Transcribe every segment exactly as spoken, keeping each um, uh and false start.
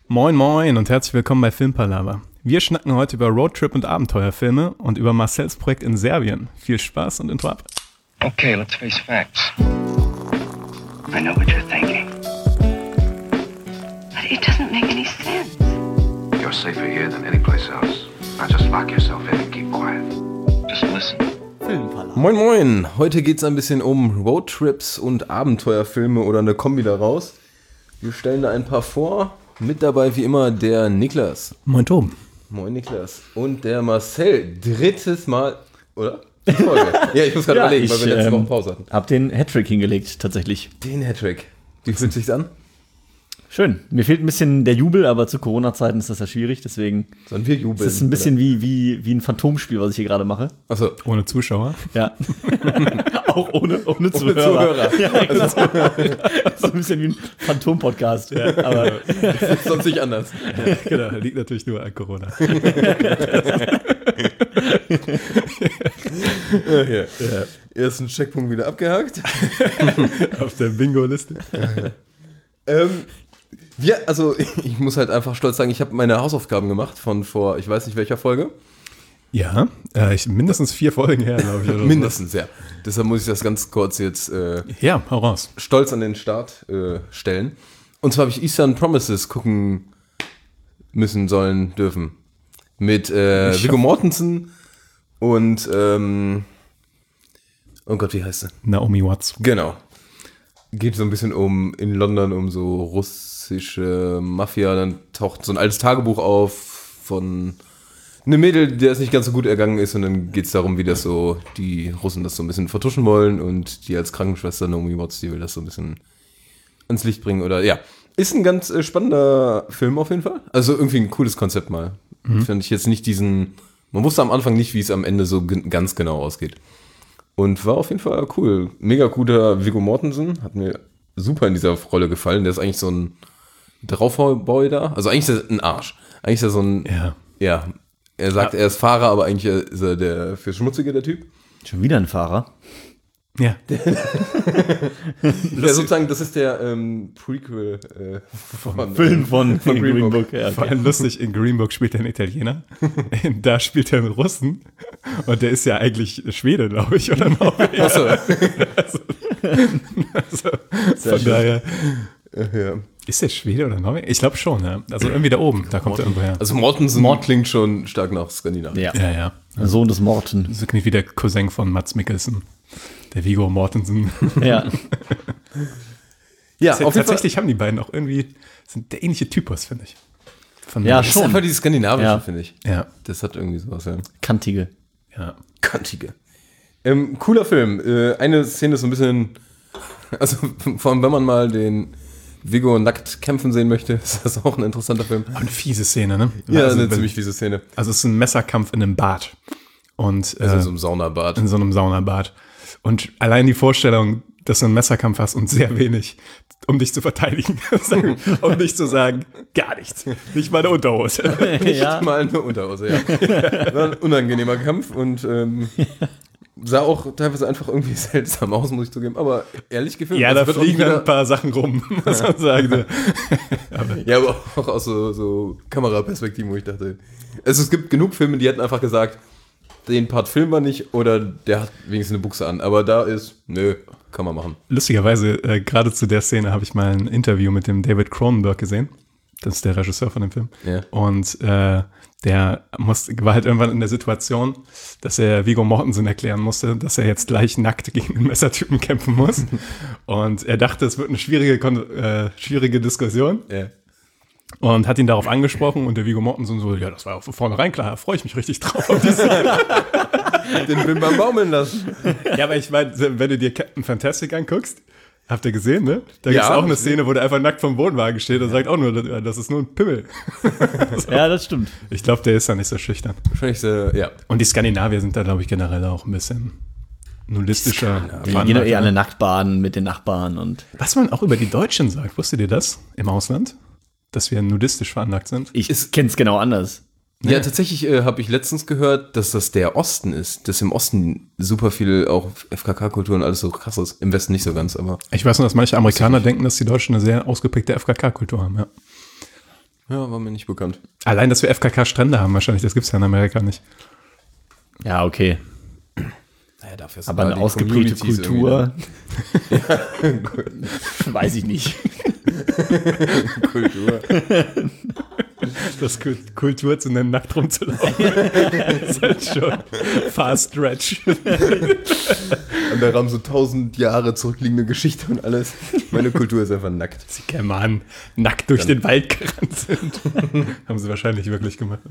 Moin moin und herzlich willkommen bei Filmpalava. Wir schnacken heute über Roadtrip und Abenteuerfilme und über Marcells Projekt in Serbien. Viel Spaß und Intro ab. Okay, let's face facts. I know what you're thinking. But it doesn't make any sense. You're safer here than any place else. Now just lock yourself in and keep quiet. Just listen. Moin moin, heute geht's ein bisschen um Roadtrips und Abenteuerfilme oder eine Kombi daraus. Wir stellen da ein paar vor. Mit dabei wie immer der Niklas. Moin Tom. Moin Niklas. Und der Marcel. Drittes Mal, oder? Folge. Ja, ich muss gerade ja, überlegen, ich, weil wir letzte ähm, Woche Pause hatten. Hab den Hattrick hingelegt, tatsächlich. Den Hattrick. Wie fühlt sich's an? Schön. Mir fehlt ein bisschen der Jubel, aber zu Corona-Zeiten ist das ja schwierig, deswegen Sollen wir jubeln? ist es ein bisschen wie, wie, wie ein Phantomspiel, was ich hier gerade mache. Achso. Ohne Zuschauer. Ja. Auch ohne, ohne Zuhörer. Zuhörer. Ja, genau. So ein bisschen wie ein Phantom-Podcast. Ja, aber Das ist sonst nicht anders. Ja, genau, liegt natürlich nur an Corona. Ja, ja. Ja. Ersten Checkpunkt wieder abgehakt. Auf der Bingo-Liste. ähm, ja, also ich muss halt einfach stolz sagen, ich habe meine Hausaufgaben gemacht von vor, ich weiß nicht welcher Folge. Ja, äh, ich, mindestens vier Folgen her, glaube ich. Oder Mindestens, ja. Deshalb muss ich das ganz kurz jetzt äh, ja, hau raus. stolz an den Start äh, stellen. Und zwar habe ich Eastern Promises gucken müssen, sollen, dürfen. Mit äh, Viggo Mortensen und ähm, oh Gott, wie heißt sie? Naomi Watts. Genau. Geht so ein bisschen um, in London, um so russische Mafia. Dann taucht so ein altes Tagebuch auf von einem Mädel, der es nicht ganz so gut ergangen ist. Und dann geht es darum, wie das so, die Russen das so ein bisschen vertuschen wollen. Und die als Krankenschwester Naomi Watts, die will das so ein bisschen ans Licht bringen. Oder ja, ist ein ganz äh, spannender Film auf jeden Fall. Also irgendwie ein cooles Konzept mal. Mhm. Finde ich jetzt nicht diesen, man wusste am Anfang nicht, wie es am Ende so g- ganz genau ausgeht. Und war auf jeden Fall cool. Mega guter Viggo Mortensen. Hat mir super in dieser Rolle gefallen. Der ist eigentlich so ein Draufboy da. Also eigentlich ist er ein Arsch. Eigentlich ist er so ein, Ja. ja, er sagt, Ja. er ist Fahrer, aber eigentlich ist er der für Schmutzige, der Typ. schon wieder ein Fahrer. Ja. Der sozusagen, das ist der ähm, Prequel äh, von, Film von, von Green Green Book. Book. Ja, Vor okay. allem lustig, in Green Book spielt er einen Italiener. Da spielt er einen Russen. Und der ist ja eigentlich Schwede, glaube ich, oder Norweger. Achso. Also, also, Sehr von schön. daher. Ja. Ist der Schwede oder Norweger? Ich glaube schon, ja. Also irgendwie da oben, da kommt er irgendwo her. Also Mortensen Mord klingt schon stark nach Skandinavien. Ja. Ja, ja. Sohn des Morten. So klingt wie der Cousin von Mads Mikkelsen. Der Viggo Mortensen. Ja. Ja, auf jeden Fall. Tatsächlich haben die beiden auch irgendwie, sind der ähnliche Typus, finde ich. Von Ja, Das ist schon. einfach dieses Skandinavische, Ja. finde ich. Ja, Das hat irgendwie sowas, ja. Kantige. ja. Kantige. Ähm, cooler Film. Äh, eine Szene ist so ein bisschen, also vor allem, wenn man mal den Viggo nackt kämpfen sehen möchte, ist das auch ein interessanter Film. Aber eine fiese Szene, ne? Ja, also, eine wenn- ziemlich fiese Szene. Also es ist ein Messerkampf in einem Bad. Und Also äh, in so einem Saunabad. in so einem Saunabad. Und allein die Vorstellung, dass du einen Messerkampf hast und sehr wenig, um dich zu verteidigen, um nicht zu sagen, gar nichts. Nicht mal eine Unterhose. Nicht Ja. mal eine Unterhose, ja. War ein unangenehmer Kampf und ähm, sah auch teilweise einfach irgendwie seltsam aus, muss ich zugeben. Aber ehrlich gefilmt. Ja, Also da wird auch fliegen nicht dann wieder- ein paar Sachen rum, muss man sagen. Ja, aber auch aus so, so Kameraperspektiven, wo ich dachte, also es gibt genug Filme, die hätten einfach gesagt, den Part filmen wir nicht oder der hat wenigstens eine Buchse an. Aber da ist, nö, kann man machen. Lustigerweise, äh, gerade zu der Szene habe ich mal ein Interview mit dem David Cronenberg gesehen. Das ist der Regisseur von dem Film. Ja. Und äh, der musste, war halt irgendwann in der Situation, dass er Viggo Mortensen erklären musste, dass er jetzt gleich nackt gegen den Messertypen kämpfen muss. Und er dachte, es wird eine schwierige, Kon- äh, schwierige Diskussion. Ja. Und hat ihn darauf angesprochen und der Viggo Mortensen so, ja, das war von vornherein klar, da freue ich mich richtig drauf. Auf die Szene. Den Bim Bam baumeln lassen. Ja, aber ich meine, wenn du dir Captain Fantastic anguckst, habt ihr gesehen, ne? Da gibt es Ja, auch eine hab ich Szene, wo der einfach nackt vom Wohnwagen steht und sagt auch nur, das ist nur ein Pimmel. Ja, das stimmt. Ich glaube, der ist da nicht so schüchtern. Wahrscheinlich, äh, ja. Und die Skandinavier sind da, glaube ich, generell auch ein bisschen nudistischer. Die gehen doch eher alle nackt baden mit den Nachbarn und Was man auch über die Deutschen sagt, wusstet ihr das im Ausland? Dass wir nudistisch veranlagt sind? ich kenn's genau anders. Ja, tatsächlich äh, habe ich letztens gehört, dass das der Osten ist. Dass im Osten super viel auch F K K-Kultur und alles so krass ist. Im Westen nicht so ganz, aber Ich weiß nur, dass manche Amerikaner denken, dass die Deutschen eine sehr ausgeprägte F K K-Kultur haben, ja. Ja, war mir nicht bekannt. Allein, dass wir F K K-Strände haben wahrscheinlich, das gibt es ja in Amerika nicht. Ja, okay. Naja, dafür ist Aber eine die ausgeprägte Communities Kultur. Weiß ich nicht. Kultur. Das Kult- Kultur zu nennen, nackt rumzulaufen. Das ist halt schon fast stretch. Und da haben so tausend Jahre zurückliegende Geschichte und alles. Meine Kultur ist einfach nackt. Die Germanen nackt durch den Wald gerannt sind. Haben sie wahrscheinlich wirklich gemacht.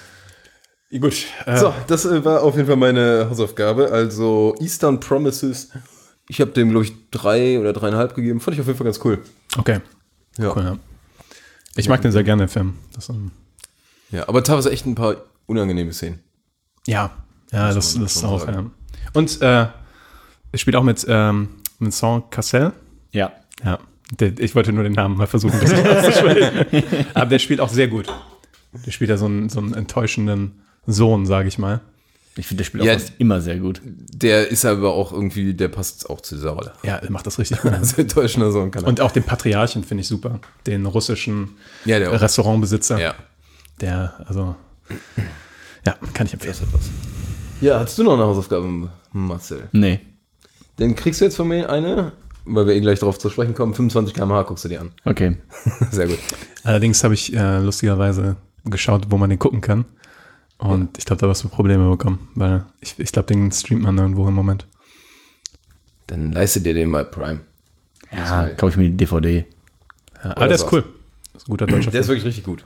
Gut. Äh, So, das äh, war auf jeden Fall meine Hausaufgabe. Also Eastern Promises. Ich habe dem, glaube ich, drei oder dreieinhalb gegeben. Fand ich auf jeden Fall ganz cool. Okay. Ja. Cool, ja. Ich mag den sehr gerne, den Film. Das, ähm, Ja, aber teilweise echt ein paar unangenehme Szenen. ja, ja, Muss das, man das ist schon auch. sagen. Ja. Und äh, es spielt auch mit, ähm, mit Vincent Cassel. Ja. Ja, der, ich wollte nur den Namen mal versuchen, ein bisschen auszusprechen. Aber der spielt auch sehr gut. Der spielt ja so einen, so einen enttäuschenden Sohn, sage ich mal. Ich finde, der spielt Ja. auch fast immer sehr gut. Der ist aber auch irgendwie, der passt auch zu dieser Rolle. Ja, er macht das richtig gut. Also enttäuschender Sohn kann er. Und auch den Patriarchen finde ich super. Den russischen Ja, der auch. Restaurantbesitzer. Ja. Der, also, ja, kann ich empfehlen. Ja, hast du noch eine Hausaufgabe, Marcel? Nee. Dann kriegst du jetzt von mir eine, weil wir eh gleich darauf zu sprechen kommen, fünfundzwanzig Kilometer pro Stunde guckst du dir an. Okay. Sehr gut. Allerdings habe ich äh, lustigerweise geschaut, wo man den gucken kann. Und ich glaube, da wirst du Probleme bekommen, weil ich, ich glaube, den streamt man irgendwo im Moment. Dann leiste dir den mal Prime. Ja, kaufe ich mir die D V D. Ja, aber der ist so. cool. Das ist ein guter deutscher Der ist Film. wirklich richtig gut.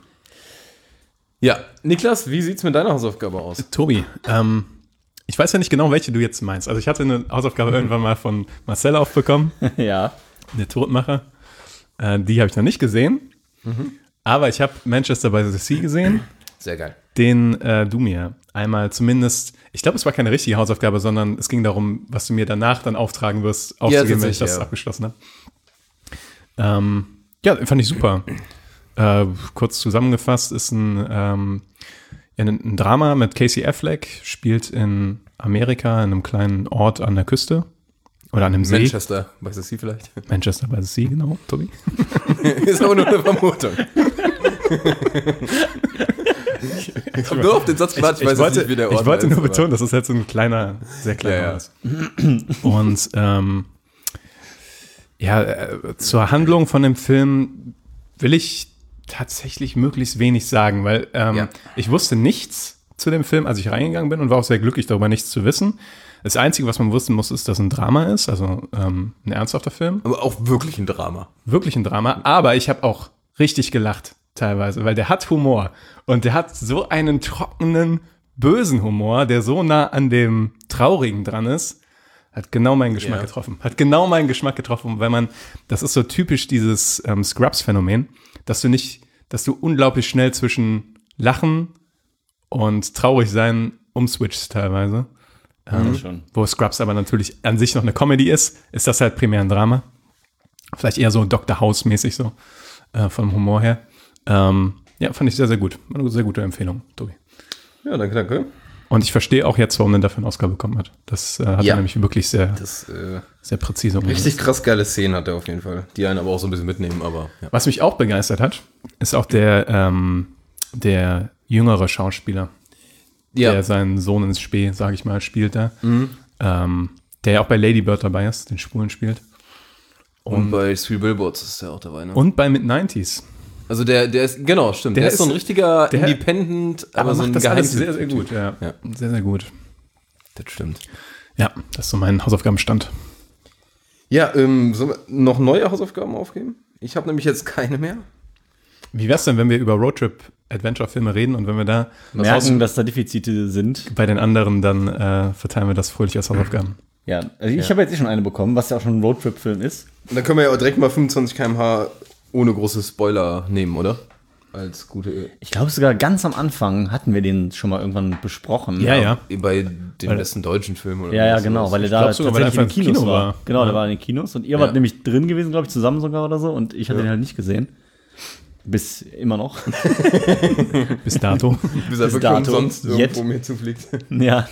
Ja, Niklas, wie sieht's mit deiner Hausaufgabe aus? Tobi, ähm, ich weiß ja nicht genau, welche du jetzt meinst. Also ich hatte eine Hausaufgabe irgendwann mal von Marcel aufbekommen, Ja. der Todmacher. Äh, die habe ich noch nicht gesehen. Aber ich habe Manchester by the Sea gesehen. Sehr geil. Den äh, du mir einmal zumindest, ich glaube, es war keine richtige Hausaufgabe, sondern es ging darum, was du mir danach dann auftragen wirst, aufzugeben, wenn ich das tatsächlich, ja. abgeschlossen habe. Ähm, ja, fand ich super. Äh, kurz zusammengefasst ist ein, ähm, ja, ein, ein Drama mit Casey Affleck, spielt in Amerika, in einem kleinen Ort an der Küste oder an einem See. Manchester by the Sea vielleicht. Manchester by the Sea, genau, Tobi. Ist aber nur eine Vermutung. Ich habe nur auf den Satz gewartet, Ich, ich, wollte, nicht, wie der Ort ich wollte heißt, nur aber- betonen, dass es jetzt so ein kleiner, sehr kleiner Ja, ja. Ort ist. Und ähm, ja, äh, zur Handlung von dem Film will ich tatsächlich möglichst wenig sagen, weil ähm, Ja. ich wusste nichts zu dem Film, als ich reingegangen bin und war auch sehr glücklich darüber, nichts zu wissen. Das Einzige, was man wissen muss, ist, dass es ein Drama ist, also ähm, ein ernsthafter Film. Aber auch wirklich ein Drama. Wirklich ein Drama, aber ich habe auch richtig gelacht teilweise, weil der hat Humor und der hat so einen trockenen, bösen Humor, der so nah an dem Traurigen dran ist, hat genau meinen Geschmack Ja. getroffen. Hat genau meinen Geschmack getroffen, weil man, das ist so typisch dieses ähm, Scrubs-Phänomen, dass du nicht, dass du unglaublich schnell zwischen Lachen und traurig sein umswitchst teilweise. Ähm, schon. Wo Scrubs aber natürlich an sich noch eine Comedy ist, ist das halt primär ein Drama. Vielleicht eher so Doktor House-mäßig so, äh, vom Humor her. Ähm, ja, fand ich sehr, sehr gut. Eine sehr gute Empfehlung, Tobi. Ja, danke, danke. Und ich verstehe auch jetzt, warum er dafür eine Oscar bekommen hat. Das äh, hat Ja. er nämlich wirklich sehr, Das äh, sehr präzise umgesetzt. richtig krass geile Szenen hat er auf jeden Fall. Die einen aber auch so ein bisschen mitnehmen, aber ja. Was mich auch begeistert hat, ist auch der, ähm, der jüngere Schauspieler, der seinen Sohn ins Spee, sage ich mal, spielt da. Ähm, der ja auch bei Lady Bird dabei ist, den Schwulen spielt. Und bei Three Billboards ist der auch dabei, ne? Und bei Mid-nineties. Also der, der ist, genau, stimmt. Der, Der ist so ein ist- richtiger der- Independent, aber, Aber so ein macht das alles Geheimtyp. sehr, sehr gut. Ja. Ja. Sehr, sehr gut. Das stimmt. Ja, das ist so mein Hausaufgabenstand. Ja, ähm, sollen wir noch neue Hausaufgaben aufgeben? Ich habe nämlich jetzt keine mehr. Wie wär's denn, wenn wir über Roadtrip-Adventure-Filme reden und wenn wir da Merken, dass da Defizite sind. bei den anderen, dann äh, verteilen wir das fröhlich als Hausaufgaben. Ja, also ich habe jetzt eh schon eine bekommen, was ja auch schon ein Roadtrip-Film ist. Und dann können wir ja auch direkt mal fünfundzwanzig Kilometer pro Stunde ohne große Spoiler nehmen, oder? Als gute. Ich glaube sogar ganz am Anfang hatten wir den schon mal irgendwann besprochen. Ja, ja. Bei dem letzten deutschen Film oder Ja, ja, was genau, sowas. weil er Ich da glaub sogar, weil er tatsächlich in den einfach im Kinos Kino war. war. Genau, Ja. der war in den Kinos und ihr Ja. wart nämlich drin gewesen, glaube ich, zusammen sogar oder so und ich hatte Ja. den halt nicht gesehen. Bis immer noch. Bis dato. Bis er bis wirklich dato. umsonst irgendwo Yet. mir zufliegt. Ja.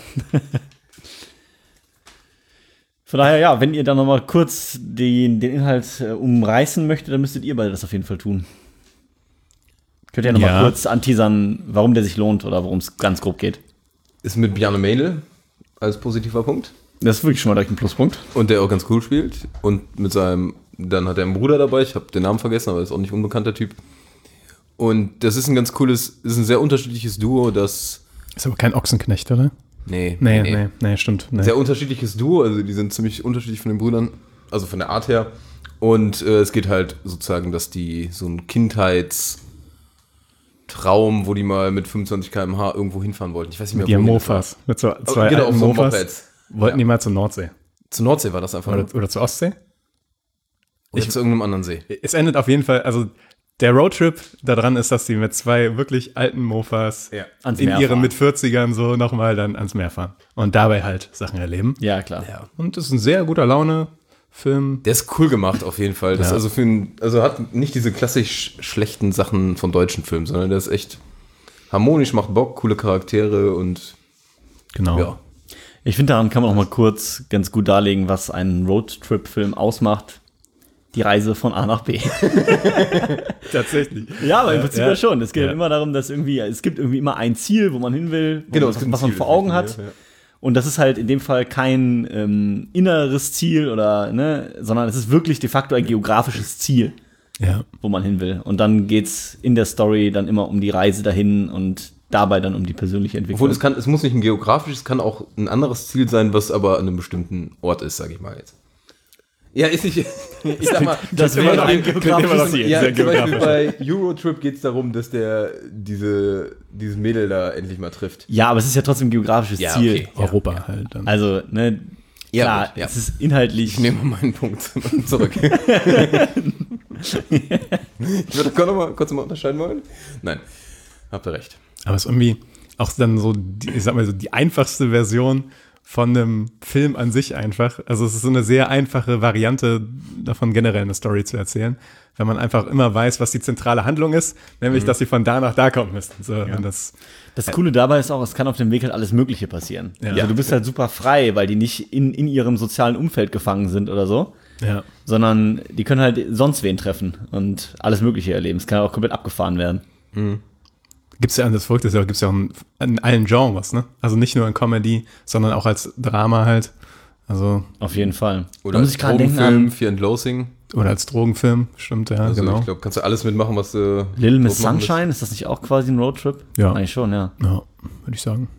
Von daher, ja, wenn ihr dann nochmal kurz den, den Inhalt äh, umreißen möchtet, dann müsstet ihr beide das auf jeden Fall tun. Könnt ihr noch Ja. mal kurz anteasern, warum der sich lohnt oder worum es ganz grob geht? Ist mit Bjarne Mädel als positiver Punkt. Das ist wirklich schon mal direkt ein Pluspunkt. Und der auch ganz cool spielt. Und mit seinem, dann hat er einen Bruder dabei, ich habe den Namen vergessen, aber ist auch nicht ein unbekannter Typ. Und das ist ein ganz cooles, ist ein sehr unterschiedliches Duo, das, Ist aber kein Ochsenknecht, oder? nee, Nee, nee, nee, stimmt. Nee. sehr unterschiedliches Duo, also die sind ziemlich unterschiedlich von den Brüdern, also von der Art her. Und äh, es geht halt sozusagen, dass die so ein Kindheitstraum, wo die mal mit fünfundzwanzig Kilometer pro Stunde irgendwo hinfahren wollten. Ich weiß nicht mehr, Die haben wohin das war. Mofas. Mit so zwei genau, alten auf so Mofas. Mopeds. Wollten Ja. die mal zur Nordsee. Zur Nordsee war das einfach. Oder, Oder, oder zur Ostsee. oder zu irgendeinem anderen See. Es endet auf jeden Fall, also der Roadtrip daran ist, dass die mit zwei wirklich alten Mofas Ja. Ans in Meer ihren fahren. mit vierzigern so nochmal dann ans Meer fahren. Und dabei halt Sachen erleben. Ja, klar. Und das ist ein sehr guter Laune-Film. Der ist cool gemacht auf jeden Fall. Das Ja. also für ein, also hat nicht diese klassisch schlechten Sachen von deutschen Filmen, sondern der ist echt harmonisch, macht Bock, coole Charaktere und Genau. ja. Ich finde, daran kann man auch mal kurz ganz gut darlegen, was einen Roadtrip-Film ausmacht. Die Reise von A nach B. Tatsächlich. Ja, aber im Prinzip ja, ja. schon. Es geht Ja. immer darum, dass irgendwie, es gibt irgendwie immer ein Ziel, wo man hin will, wo Genau, man, es was, gibt ein was man Ziel, vor das ist Augen hat. richtig, ja. Und das ist halt in dem Fall kein ähm, inneres Ziel oder, ne, sondern es ist wirklich de facto ein geografisches Ziel, Ja. wo man hin will. Und dann geht's in der Story dann immer um die Reise dahin und dabei dann um die persönliche Entwicklung. Obwohl es kann, es muss nicht ein geografisches, es kann auch ein anderes Ziel sein, was aber an einem bestimmten Ort ist, sage ich mal jetzt. Ja, ist nicht. Ich sag mal, das immer wäre noch- ein klingt immer noch geografisches sehr Ziel. ja, zum Beispiel geografisch. bei Eurotrip geht es darum, dass der diese, dieses Mädel da endlich mal trifft. Ja, aber es ist ja trotzdem ein geografisches Ja, Ziel. okay. Europa halt dann. Also, ne, Ja, klar, gut, ja. es ist inhaltlich. Ich nehme meinen Punkt zurück. Ich würde noch mal kurz mal unterscheiden wollen. Nein, habt ihr recht. Aber es ist irgendwie auch dann so, die, ich sag mal so, die einfachste Version von einem Film an sich einfach. Also es ist so eine sehr einfache Variante davon, generell eine Story zu erzählen, wenn man einfach immer weiß, was die zentrale Handlung ist, nämlich, dass sie von da nach da kommen müssen. So, und das, Das Coole dabei ist auch, es kann auf dem Weg halt alles Mögliche passieren. Ja. Also du bist halt super frei, weil die nicht in, in ihrem sozialen Umfeld gefangen sind oder so, ja. sondern die können halt sonst wen treffen und alles Mögliche erleben. Es kann auch komplett abgefahren werden. Gibt's ja, das Verrückte ist ja, gibt's ja auch in, in allen Genres, ne? Also nicht nur in Comedy, sondern auch als Drama halt. Also, Auf jeden Fall. Oder da muss als ich gerade denken Drogenfilm, an Fear and Loathing. oder als Drogenfilm, stimmt, ja, Also genau. ich glaube, kannst du alles mitmachen, was du Little Miss drauf machen Sunshine. Ist das nicht auch quasi ein Roadtrip? Ja. Eigentlich schon, ja. Ja, würde ich sagen.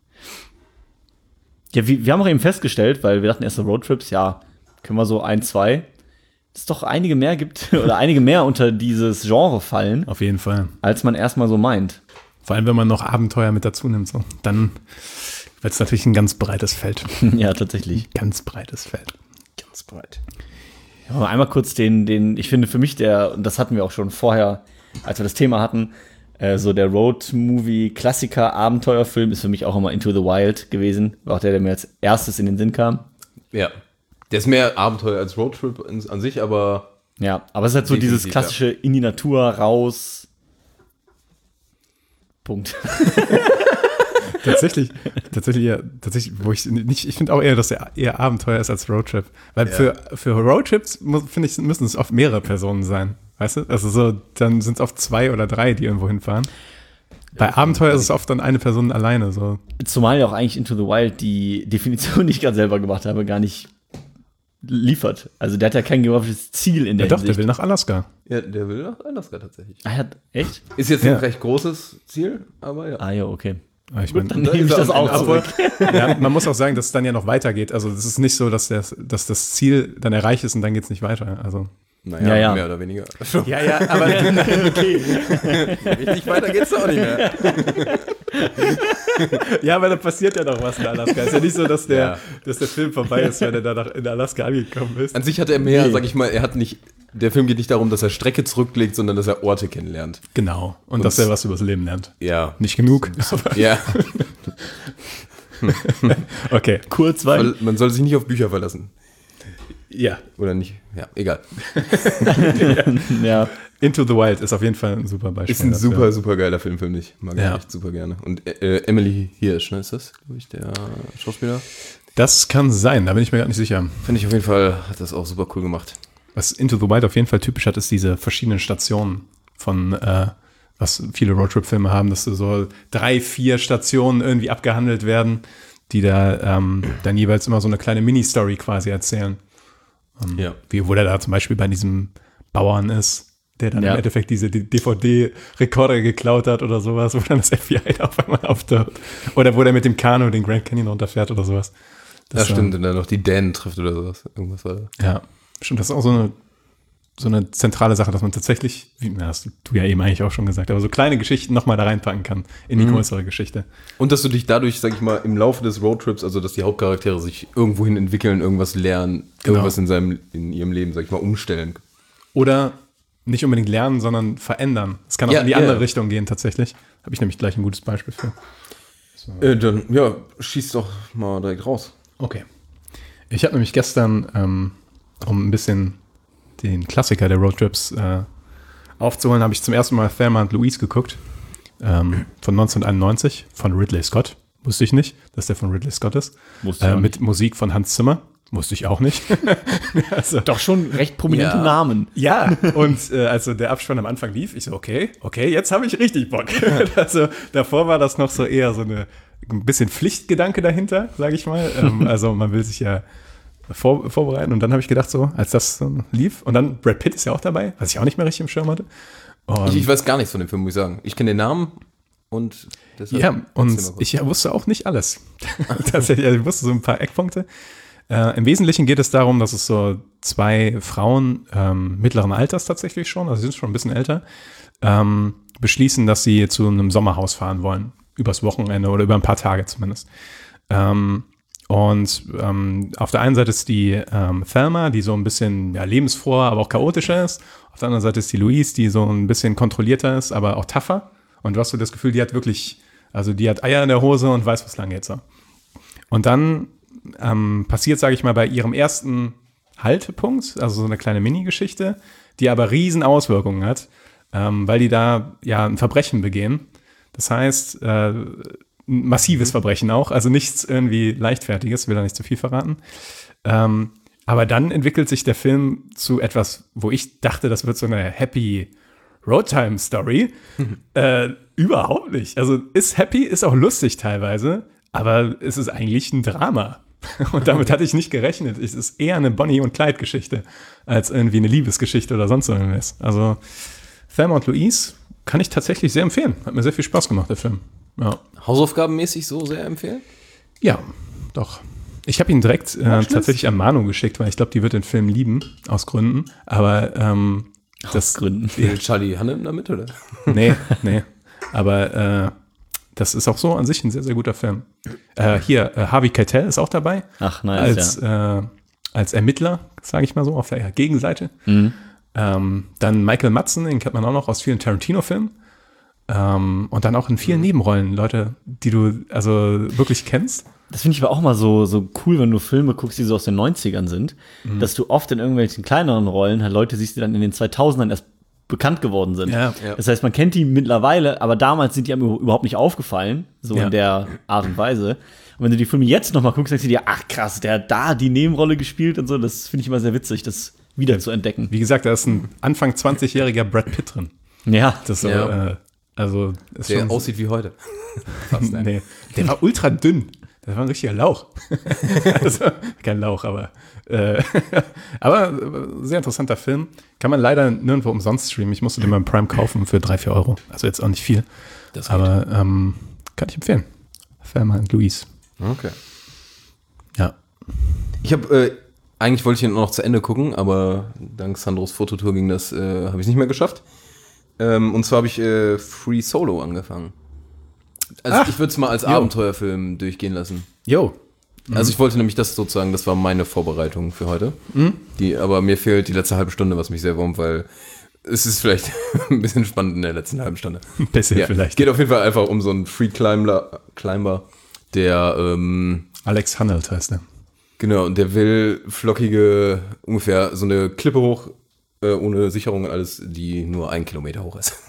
Ja, wir, wir haben auch eben festgestellt, weil wir dachten erst so Roadtrips, ja, können wir so ein, zwei, dass es doch einige mehr gibt oder einige mehr unter dieses Genre fallen, Auf jeden Fall. als man erstmal so meint. Vor allem, wenn man noch Abenteuer mit dazu nimmt, so. Dann wird es natürlich ein ganz breites Feld. Ja, tatsächlich. Ganz breites Feld. Ganz breit. Ja, aber einmal kurz den, den, ich finde für mich der, und das hatten wir auch schon vorher, als wir das Thema hatten, äh, so der Road-Movie-Klassiker, Abenteuerfilm ist für mich auch immer Into the Wild gewesen. War auch der, der mir als erstes in den Sinn kam. Ja. Der ist mehr Abenteuer als Roadtrip in, an sich, aber Ja, aber es ist halt so Definitiv, dieses klassische in die Natur, raus. Punkt. Tatsächlich, tatsächlich, ja, tatsächlich, wo ich nicht, ich finde auch eher, dass er eher Abenteuer ist als Roadtrip. Weil Ja. für, für Roadtrips, muss- finde ich, müssen es oft mehrere Personen sein. Weißt du? Also so, dann sind es oft zwei oder drei, die irgendwo hinfahren. Bei Abenteuer ist es oft dann eine Person alleine. So. Zumal ja auch eigentlich Into the Wild die Definition, die ich gerade selber gemacht habe, gar nicht liefert. Also der hat ja kein geografisches Ziel in Ja, der doch, der Hinsicht. will nach Alaska. ja, der will nach Alaska tatsächlich. Ah, hat, echt? Ist jetzt Ja. ein recht großes Ziel, aber ja. Ah ja, okay. Aber ich mein, Dann nehme ich ist er das am auch Ende zurück. ja, man muss auch sagen, dass es dann ja noch weitergeht. Also es ist nicht so, dass, der, dass das Ziel dann erreicht ist und dann geht es nicht weiter. Also Naja, Ja, ja. mehr oder weniger. ja, ja, aber Richtig weiter geht's auch nicht mehr. ja, aber da passiert ja noch was in Alaska. Es ist ja nicht so, dass der, Ja. dass der Film vorbei ist, wenn er da nach, in Alaska angekommen ist. An sich hat er mehr, Nee. sag ich mal, er hat nicht, der Film geht nicht darum, dass er Strecke zurücklegt, sondern dass er Orte kennenlernt. Genau. Und, Und- dass er was übers Leben lernt. Ja. Nicht genug. Aber Ja. okay. Kurz, weil Weil man soll sich nicht auf Bücher verlassen. Ja. Oder nicht? Ja, egal. ja, Into the Wild ist auf jeden Fall ein super Beispiel. Ist ein dafür. super, super geiler Film für mich. Mag ich Ja. echt super gerne. Und äh, Emily Hirsch, ne, ist das, glaube ich, der Schauspieler? Das kann sein, da bin ich mir gar nicht sicher. Finde ich auf jeden Fall, hat das auch super cool gemacht. Was Into the Wild auf jeden Fall typisch hat, ist diese verschiedenen Stationen von, äh, was viele Roadtrip-Filme haben, dass so drei, vier Stationen irgendwie abgehandelt werden, die da ähm, dann jeweils immer so eine kleine Mini-Story quasi erzählen. Um, Ja. Wie, wo der da zum Beispiel bei diesem Bauern ist, der dann Ja. im Endeffekt diese D- D V D-Rekorder geklaut hat oder sowas, wo dann das F B I da auf einmal auftaucht. Oder wo der mit dem Kanu den Grand Canyon runterfährt oder sowas. Das Das, stimmt, und dann noch die Dänen trifft oder sowas. Irgendwas war da. Ja, stimmt, das ist auch so eine, so eine zentrale Sache, dass man tatsächlich, wie na, hast du ja eben eigentlich auch schon gesagt, aber so kleine Geschichten nochmal da reinpacken kann in die größere Geschichte. Und dass du dich dadurch, sag ich mal, im Laufe des Roadtrips, also dass die Hauptcharaktere sich irgendwohin entwickeln, irgendwas lernen, Genau. irgendwas in seinem, in ihrem Leben, sag ich mal, umstellen. Oder nicht unbedingt lernen, sondern verändern. Es kann auch Ja, in die ja, andere ja. Richtung gehen tatsächlich. Habe ich nämlich gleich ein gutes Beispiel für. Äh, dann, ja, schieß doch mal direkt raus. Okay. Ich habe nämlich gestern, ähm, um ein bisschen den Klassiker der Roadtrips äh, aufzuholen, habe ich zum ersten Mal Thelma und Louise geguckt. Ähm, von neunzehnhunderteinundneunzig von Ridley Scott. Wusste ich nicht, dass der von Ridley Scott ist. Wusste ich Äh, auch mit Musik von Hans Zimmer. Wusste ich auch nicht. also, Doch schon recht prominente Ja. Namen. ja, und äh, also der Abspann am Anfang lief, ich so, okay, okay, jetzt habe ich richtig Bock. also davor war das noch so eher so eine ein bisschen Pflichtgedanke dahinter, sage ich mal. Ähm, also man will sich ja vor, vorbereiten und dann habe ich gedacht so, als das so lief und dann Brad Pitt ist ja auch dabei, was ich auch nicht mehr richtig im Schirm hatte. Und, Ich, ich weiß gar nichts von dem Film, muss ich sagen. Ich kenne den Namen und deshalb ja, erzähl und mal kurz. ich wusste auch nicht alles. Tatsächlich, also ich wusste so ein paar Eckpunkte. Äh, Im Wesentlichen geht es darum, dass es so zwei Frauen ähm, mittleren Alters tatsächlich schon, also sie sind schon ein bisschen älter, ähm, beschließen, dass sie zu einem Sommerhaus fahren wollen. Übers Wochenende oder über ein paar Tage zumindest. Ähm, und ähm, auf der einen Seite ist die ähm, Thelma, die so ein bisschen ja, lebensfroher, aber auch chaotischer ist. Auf der anderen Seite ist die Louise, die so ein bisschen kontrollierter ist, aber auch tougher. Und du hast so das Gefühl, die hat wirklich, also die hat Eier in der Hose und weiß, was lang geht so. Und dann ähm, passiert, sage ich mal, bei ihrem ersten Haltepunkt, also so eine kleine Mini-Geschichte, die aber riesen Auswirkungen hat, ähm, weil die da ja ein Verbrechen begehen. Das heißt, äh, ein massives Verbrechen auch, also nichts irgendwie Leichtfertiges, will da nicht zu viel verraten. Ähm, aber dann entwickelt sich der Film zu etwas, wo ich dachte, das wird so eine happy Roadtime-Story. äh, überhaupt nicht. Also ist happy, ist auch lustig teilweise, aber es ist eigentlich ein Drama. Und damit hatte ich nicht gerechnet. Es ist eher eine Bonnie- und Clyde-Geschichte als irgendwie eine Liebesgeschichte oder sonst irgendwas. Also Thelma und Louise kann ich tatsächlich sehr empfehlen. Hat mir sehr viel Spaß gemacht, der Film. Ja, Hausaufgabenmäßig so sehr empfehlen? ja doch. Ich habe ihn direkt äh, tatsächlich an Manu geschickt, weil ich glaube, die wird den Film lieben, aus Gründen. Aber ähm, das Gründen. Spielt Charlie Hunnam damit, oder? Nee, nee. Aber äh, das ist auch so an sich ein sehr, sehr guter Film. Äh, hier, äh, Harvey Keitel ist auch dabei. Ach, nice, als, äh, als Ermittler, sage ich mal so, auf der Gegenseite. Mhm. Ähm, dann Michael Madsen, den kennt man auch noch aus vielen Tarantino-Filmen. Ähm, und dann auch in vielen Nebenrollen, Leute, die du also wirklich kennst. Das finde ich aber auch mal so, so cool, wenn du Filme guckst, die so aus den neunzigern sind, Mhm. dass du oft in irgendwelchen kleineren Rollen halt Leute siehst, die dann in den zweitausendern erst bekannt geworden sind. Ja. Ja. Das heißt, man kennt die mittlerweile, aber damals sind die einem überhaupt nicht aufgefallen, so Ja. in der Art und Weise. Und wenn du die Filme jetzt nochmal guckst, denkst du dir, ach krass, der hat da die Nebenrolle gespielt und so. Das finde ich immer sehr witzig, das wieder zu entdecken. Wie gesagt, da ist ein Anfang zwanzigjähriger Brad Pitt drin. Ja, Das ist so, Ja. äh, also ist Der schon, aussieht wie heute. nee, der war ultra dünn. Das war ein richtiger Lauch. also, kein Lauch, aber äh, aber äh, sehr interessanter Film. Kann man leider nirgendwo umsonst streamen. Ich musste den beim Prime kaufen für drei, vier Euro. Also jetzt auch nicht viel. Das geht. aber ähm, kann ich empfehlen. Thelma und Louise. Okay. Ja. Ich habe, äh, eigentlich wollte ich ihn noch zu Ende gucken, aber dank Sandros Fototour ging das, äh, habe ich nicht mehr geschafft. Ähm, und zwar habe ich äh, Free Solo angefangen. Also Ach, ich würde es mal als jo. Abenteuerfilm durchgehen lassen. Jo. Also ich wollte nämlich das sozusagen, das war meine Vorbereitung für heute. Die, aber mir fehlt die letzte halbe Stunde, was mich sehr wurmt, weil es ist vielleicht ein bisschen spannend in der letzten halben Stunde. Ein bisschen Ja, vielleicht. geht auf jeden Fall einfach um so einen Free Climber, Climber der, ähm, Alex Honnold heißt er. genau, und der will flockige, ungefähr so eine Klippe hoch, äh, ohne Sicherung und alles, die nur ein Kilometer hoch ist.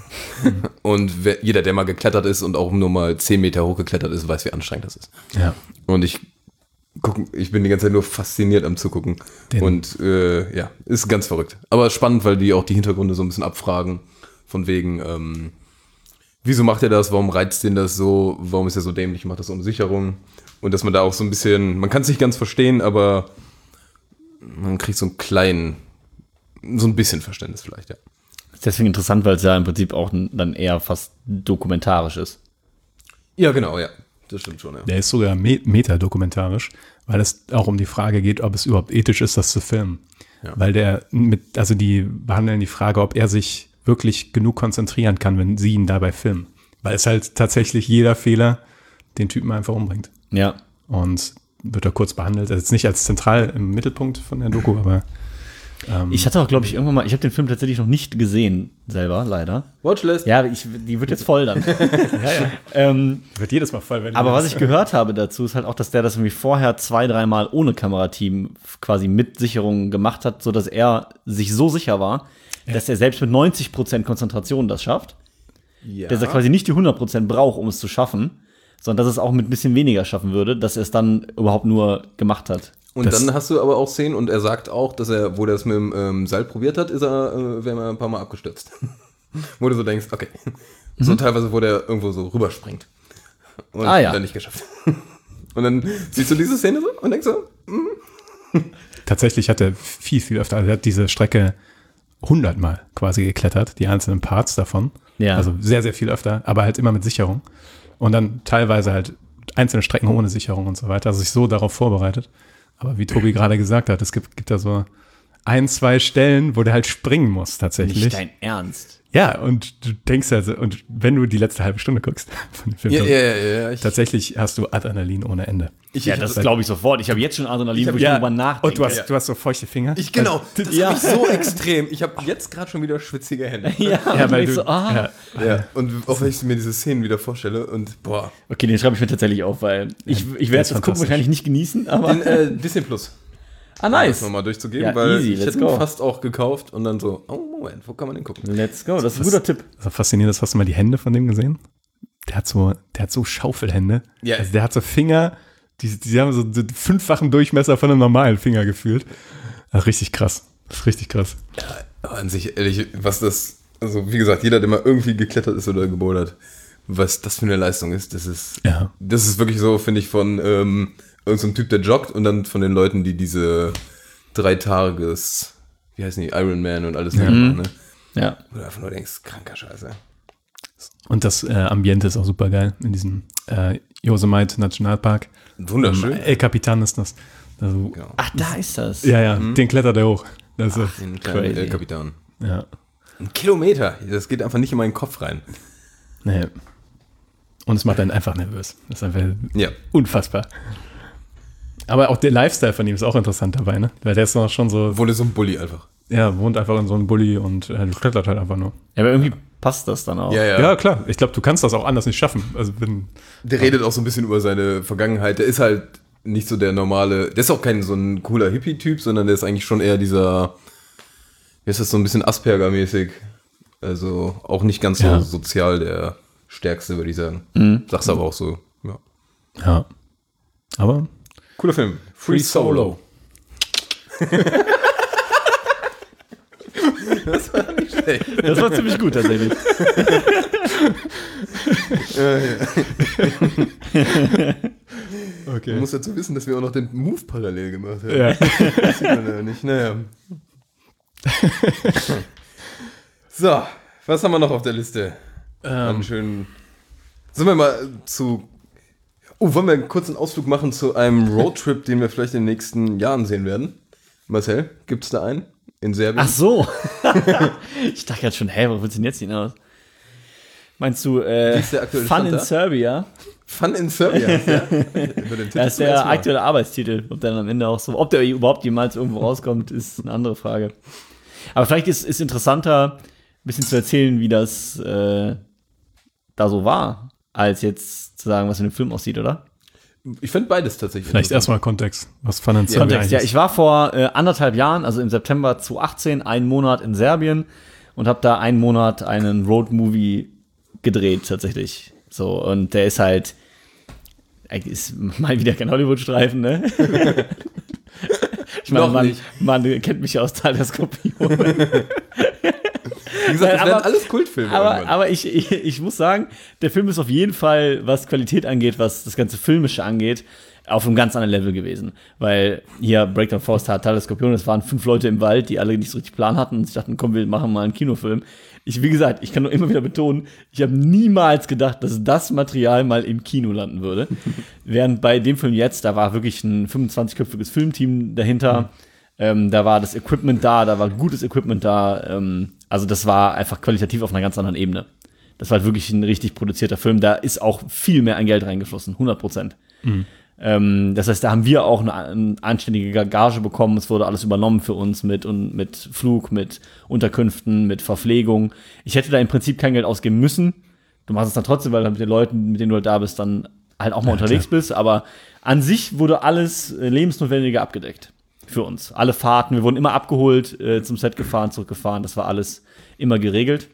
Und wer, jeder, der mal geklettert ist und auch nur mal zehn Meter hoch geklettert ist, weiß, wie anstrengend das ist. Ja. Und ich guck, ich bin die ganze Zeit nur fasziniert am Zugucken. Den- Und äh, ja, ist ganz verrückt. Aber spannend, weil die auch die Hintergründe so ein bisschen abfragen. Von wegen, ähm, wieso macht er das, warum reizt den das so, warum ist er so dämlich, macht das um Sicherung und dass man da auch so ein bisschen, man kann es nicht ganz verstehen, aber man kriegt so einen kleinen, so ein bisschen Verständnis vielleicht, ja. Ist deswegen interessant, weil es ja im Prinzip auch dann eher fast dokumentarisch ist. Ja, genau, ja, das stimmt schon, ja. Der ist sogar me- metadokumentarisch, weil es auch um die Frage geht, ob es überhaupt ethisch ist, das zu filmen. Ja. Weil der mit, also die behandeln die Frage, ob er sich wirklich genug konzentrieren kann, wenn sie ihn dabei filmen. Weil es halt tatsächlich jeder Fehler den Typen einfach umbringt. Ja. Und wird da kurz behandelt. Also jetzt nicht als zentral im Mittelpunkt von der Doku, aber ähm, Ich hatte auch, glaube ich, irgendwann mal, ich habe den Film tatsächlich noch nicht gesehen, selber, leider. Watchlist. Ja, ich, die wird jetzt voll dann. ja, ja. ähm, wird jedes Mal voll, wenn aber du was das- ich gehört habe dazu, ist halt auch, dass der das irgendwie vorher zwei, dreimal ohne Kamerateam quasi mit Sicherung gemacht hat, sodass er sich so sicher war, dass er selbst mit neunzig Prozent Konzentration das schafft. Ja. Dass er quasi nicht die hundert Prozent braucht, um es zu schaffen, sondern dass es auch mit ein bisschen weniger schaffen würde, dass er es dann überhaupt nur gemacht hat. Und Das- dann hast du aber auch Szenen und er sagt auch, dass er, wo der es mit dem ähm, Seil probiert hat, ist er, äh, wäre er ein paar Mal abgestürzt. Wo du so denkst, okay. So teilweise, wo der irgendwo so rüberspringt. Und Ah, ja. dann nicht geschafft. Und dann siehst du diese Szene so und denkst so, Tatsächlich hat er viel, viel öfter, also er hat diese Strecke hundertmal quasi geklettert, die einzelnen Parts davon. Ja. Also sehr, sehr viel öfter, aber halt immer mit Sicherung. Und dann teilweise halt einzelne Strecken ohne Sicherung und so weiter, also sich so darauf vorbereitet. Aber wie Tobi gerade gesagt hat, es gibt, gibt da so ein, zwei Stellen, wo der halt springen muss tatsächlich. Nicht dein Ernst. Ja, und du denkst also, und wenn du die letzte halbe Stunde guckst von dem Film, ja, ja, ja, ja. Ich, tatsächlich hast du Adrenalin ohne Ende. ich, Ja, ich, das glaube ich sofort. Ich habe jetzt schon Adrenalin, wo ich Ja, drüber nachdenke. und du hast, Ja. du hast so feuchte Finger. ich genau, das Ja. habe ich so extrem. Ich habe jetzt gerade schon wieder schwitzige Hände. ja, ja, und weil ich du, so, ah. ja, Ja, und auch wenn ich mir diese Szenen wieder vorstelle und boah. Okay, den schreibe ich mir tatsächlich auf, weil ich, ich werde ist das gucken fantastisch. wahrscheinlich nicht genießen, aber Den äh, Disney Plus. ah, Um nice. das nochmal durchzugeben, Ja, weil easy, ich let's hätte ihn go. fast auch gekauft und dann so, oh Moment, wo kann man den gucken? Let's go, das ist ein guter Tipp. Also faszinierend ist, hast du mal die Hände von dem gesehen? Der hat so, der hat so Schaufelhände. Ja. Also der hat so Finger, die, die haben so den fünffachen Durchmesser von einem normalen Finger gefühlt. Das ist richtig krass. Das ist richtig krass. Aber an sich, ehrlich, was das, also wie gesagt, jeder, der mal irgendwie geklettert ist oder gebouldert, was das für eine Leistung ist, das ist, Ja. das ist wirklich so, finde ich, von ähm, irgendeinem so Typ, der joggt und dann von den Leuten, die diese drei Tages, wie heißen die, Ironman und alles machen, ne? Ja. Wo du einfach nur denkst, kranker Scheiße. Und das äh, Ambiente ist auch super geil in diesem äh, Yosemite Nationalpark. Wunderschön. Ähm, El Capitan ist das. Also, Genau. Ach, da ist das. ja, ja, den klettert er hoch. Das ist, Den kleinen crazy. El Capitan. ja. Ein Kilometer, das geht einfach nicht in meinen Kopf rein. Nee. Und es macht einen einfach nervös. Das ist einfach Ja. unfassbar. Aber auch der Lifestyle von ihm ist auch interessant dabei, ne? Weil der ist noch schon so, Wurde so ein Bulli einfach. ja, wohnt einfach in so einem Bulli und äh, klettert halt einfach nur. Ja, aber irgendwie passt das dann auch. Ja. klar. Ich glaube, du kannst das auch anders nicht schaffen. Also wenn, Der redet auch so ein bisschen über seine Vergangenheit. Der ist halt nicht so der normale, der ist auch kein so ein cooler Hippie-Typ, sondern der ist eigentlich schon eher dieser, wie ist das, so ein bisschen Asperger-mäßig. Also auch nicht ganz so Ja. sozial der Stärkste, würde ich sagen. Sag's aber auch so. Ja. ja. Aber Cooler Film. Free Solo. Das war nicht schlecht. Das war ziemlich gut tatsächlich. okay. Man muss dazu wissen, dass wir auch noch den Move parallel gemacht haben. Ja. Das sieht man ja nicht. Naja. So, was haben wir noch auf der Liste? Einen schönen. Sollen wir mal zu. Oh, wollen wir einen kurzen Ausflug machen zu einem Roadtrip, den wir vielleicht in den nächsten Jahren sehen werden? Marcel, gibt's da einen? In Serbien? Ach so. Ich dachte jetzt schon, hä, wo willst du denn jetzt hinaus? Meinst du äh, Wie ist der aktuelle Fun Stand in da? Serbia? Fun in Serbia. Ja. Über den Titel Das ist zum ersten der Mal. aktuelle Arbeitstitel. Ob der am Ende auch so, ob der überhaupt jemals irgendwo rauskommt, ist eine andere Frage. Aber vielleicht ist es interessanter, ein bisschen zu erzählen, wie das äh, da so war, als jetzt zu sagen, was in dem Film aussieht, oder? Ich finde beides tatsächlich. Vielleicht interessant. erstmal Kontext. Was Fun in Serbia Kontext, ja, eigentlich ich war vor äh, anderthalb Jahren, also im September zweitausendachtzehn, einen Monat in Serbien und habe da einen Monat einen Roadmovie gedreht tatsächlich. So, und der ist halt, eigentlich ist mal wieder kein Hollywood-Streifen, ne? Ich meine, Noch man, nicht. man kennt mich ja aus Teil der Skorpion. Wie gesagt, das aber, werden alles Kultfilme. Aber, irgendwann. aber ich, ich, ich muss sagen, der Film ist auf jeden Fall, was Qualität angeht, was das ganze Filmische angeht, auf einem ganz anderen Level gewesen. Weil hier Breakdown Force, Tal des Skorpion, es waren fünf Leute im Wald, die alle nicht so richtig Plan hatten und sich dachten, komm, wir machen mal einen Kinofilm. Ich, wie gesagt, ich kann nur immer wieder betonen, ich habe niemals gedacht, dass das Material mal im Kino landen würde. Während bei dem Film jetzt, da war wirklich ein fünfundzwanzigköpfiges Filmteam dahinter. Mhm. Ähm, da war das Equipment da, da war gutes Equipment da. Ähm, also das war einfach qualitativ auf einer ganz anderen Ebene. Das war halt wirklich ein richtig produzierter Film. Da ist auch viel mehr an Geld reingeflossen, hundert Prozent. Mhm. Ähm, das heißt, da haben wir auch eine, eine anständige Gage bekommen. Es wurde alles übernommen für uns mit, und mit Flug, mit Unterkünften, mit Verpflegung. Ich hätte da im Prinzip kein Geld ausgeben müssen. Du machst es dann trotzdem, weil du mit den Leuten, mit denen du halt da bist, dann halt auch mal ja, unterwegs klar. bist. Aber an sich wurde alles Lebensnotwendige abgedeckt für uns. Alle Fahrten, wir wurden immer abgeholt, äh, zum Set gefahren, zurückgefahren. Das war alles immer geregelt.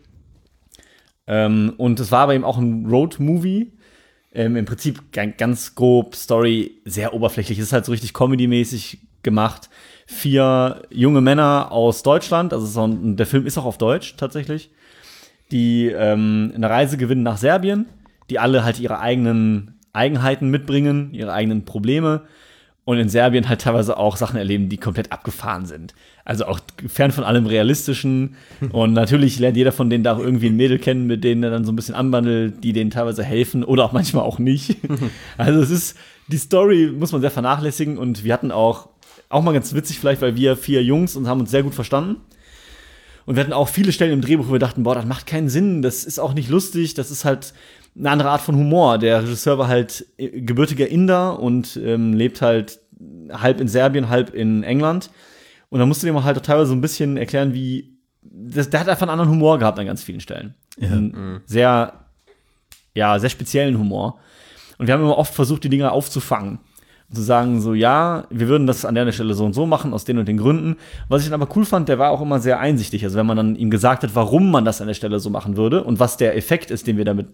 Ähm, und es war aber eben auch ein Road-Movie. Ähm, Im Prinzip ganz grob Story, sehr oberflächlich. Es ist halt so richtig Comedy-mäßig gemacht. Vier junge Männer aus Deutschland, also so ein, der Film ist auch auf Deutsch tatsächlich, die ähm, eine Reise gewinnen nach Serbien, die alle halt ihre eigenen Eigenheiten mitbringen, ihre eigenen Probleme und in Serbien halt teilweise auch Sachen erleben, die komplett abgefahren sind. Also auch fern von allem Realistischen. Und natürlich lernt jeder von denen da auch irgendwie ein Mädel kennen, mit denen er dann so ein bisschen anwandelt, die denen teilweise helfen oder auch manchmal auch nicht. Also es ist, die Story muss man sehr vernachlässigen und wir hatten auch, auch mal ganz witzig vielleicht, weil wir vier Jungs und haben uns sehr gut verstanden. Und wir hatten auch viele Stellen im Drehbuch, wo wir dachten, boah, das macht keinen Sinn, das ist auch nicht lustig, das ist halt eine andere Art von Humor. Der Regisseur war halt gebürtiger Inder und ähm, lebt halt halb in Serbien, halb in England. Und da musste dem halt teilweise so ein bisschen erklären, wie das, der hat einfach einen anderen Humor gehabt an ganz vielen Stellen. Ja. Einen sehr, ja, sehr speziellen Humor. Und wir haben immer oft versucht, die Dinge aufzufangen. Und zu sagen, so, ja, wir würden das an der Stelle so und so machen, aus den und den Gründen. Was ich dann aber cool fand, der war auch immer sehr einsichtig. Also wenn man dann ihm gesagt hat, warum man das an der Stelle so machen würde und was der Effekt ist, den wir damit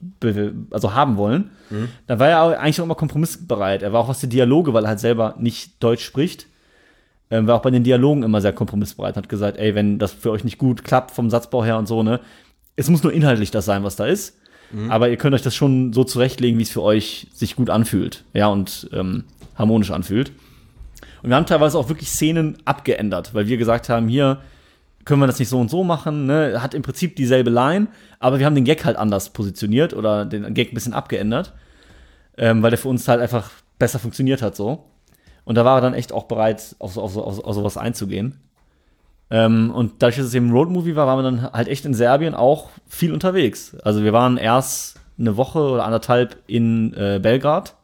also haben wollen, mhm. dann war er eigentlich auch immer kompromissbereit. Er war auch, was die Dialoge, weil er halt selber nicht Deutsch spricht, ähm, war auch bei den Dialogen immer sehr kompromissbereit. Hat gesagt, ey, wenn das für euch nicht gut klappt vom Satzbau her und so, ne, es muss nur inhaltlich das sein, was da ist, mhm. aber ihr könnt euch das schon so zurechtlegen, wie es für euch sich gut anfühlt, ja, und ähm, harmonisch anfühlt. Und wir haben teilweise auch wirklich Szenen abgeändert, weil wir gesagt haben, hier können wir das nicht so und so machen, ne? Hat im Prinzip dieselbe Line, aber wir haben den Gag halt anders positioniert oder den Gag ein bisschen abgeändert, ähm, weil der für uns halt einfach besser funktioniert hat so. Und da war er dann echt auch bereit, auf, so, auf, so, auf, auf sowas einzugehen. Ähm, und dadurch, dass es eben ein Roadmovie war, waren wir dann halt echt in Serbien auch viel unterwegs. Also wir waren erst eine Woche oder anderthalb in äh, Belgrad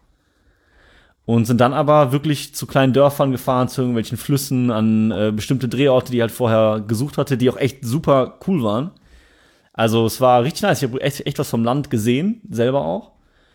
und sind dann aber wirklich zu kleinen Dörfern gefahren, zu irgendwelchen Flüssen, an äh, bestimmte Drehorte, die ich halt vorher gesucht hatte, die auch echt super cool waren. Also es war richtig nice. Ich habe echt, echt was vom Land gesehen, selber auch.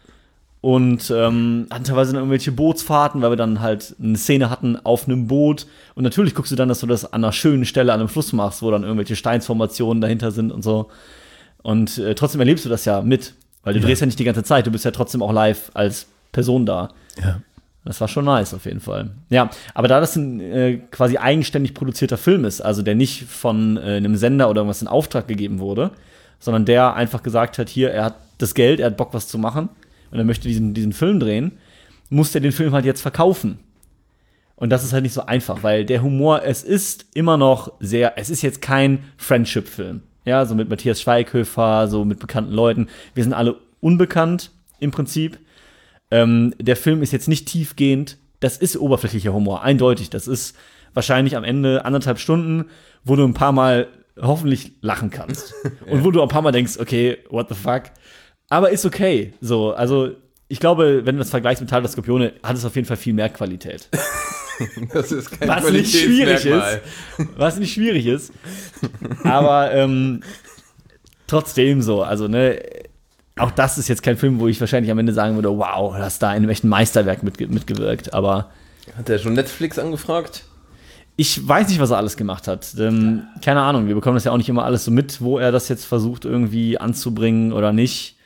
Und ähm, hatten teilweise dann irgendwelche Bootsfahrten, weil wir dann halt eine Szene hatten auf einem Boot. Und natürlich guckst du dann, dass du das an einer schönen Stelle an einem Fluss machst, wo dann irgendwelche Steinsformationen dahinter sind und so. Und äh, trotzdem erlebst du das ja mit, weil du ja. drehst ja nicht die ganze Zeit, du bist ja trotzdem auch live als Person da. Ja. Das war schon nice auf jeden Fall. Ja, aber da das ein äh, quasi eigenständig produzierter Film ist, also der nicht von äh, einem Sender oder irgendwas in Auftrag gegeben wurde, sondern der einfach gesagt hat, hier, er hat das Geld, er hat Bock, was zu machen und er möchte diesen, diesen Film drehen, muss er den Film halt jetzt verkaufen. Und das ist halt nicht so einfach, weil der Humor, es ist immer noch sehr, es ist jetzt kein Friendship-Film. Ja, so mit Matthias Schweighöfer, so mit bekannten Leuten. Wir sind alle unbekannt im Prinzip. Ähm, der Film ist jetzt nicht tiefgehend, das ist oberflächlicher Humor, eindeutig. Das ist wahrscheinlich am Ende anderthalb Stunden, wo du ein paar Mal hoffentlich lachen kannst. Und wo du ein paar Mal denkst, okay, what the fuck? Aber ist okay. So, also ich glaube, wenn du das vergleichst mit Tal der Skorpione, hat es auf jeden Fall viel mehr Qualität. Das ist kein was nicht schwierig ist. Was nicht schwierig ist. Aber ähm, trotzdem so, also ne, auch das ist jetzt kein Film, wo ich wahrscheinlich am Ende sagen würde, wow, hast da in einem echten Meisterwerk mitge- mitgewirkt, aber hat er schon Netflix angefragt? Ich weiß nicht, was er alles gemacht hat. Ähm, keine Ahnung, wir bekommen das ja auch nicht immer alles so mit, wo er das jetzt versucht irgendwie anzubringen oder nicht.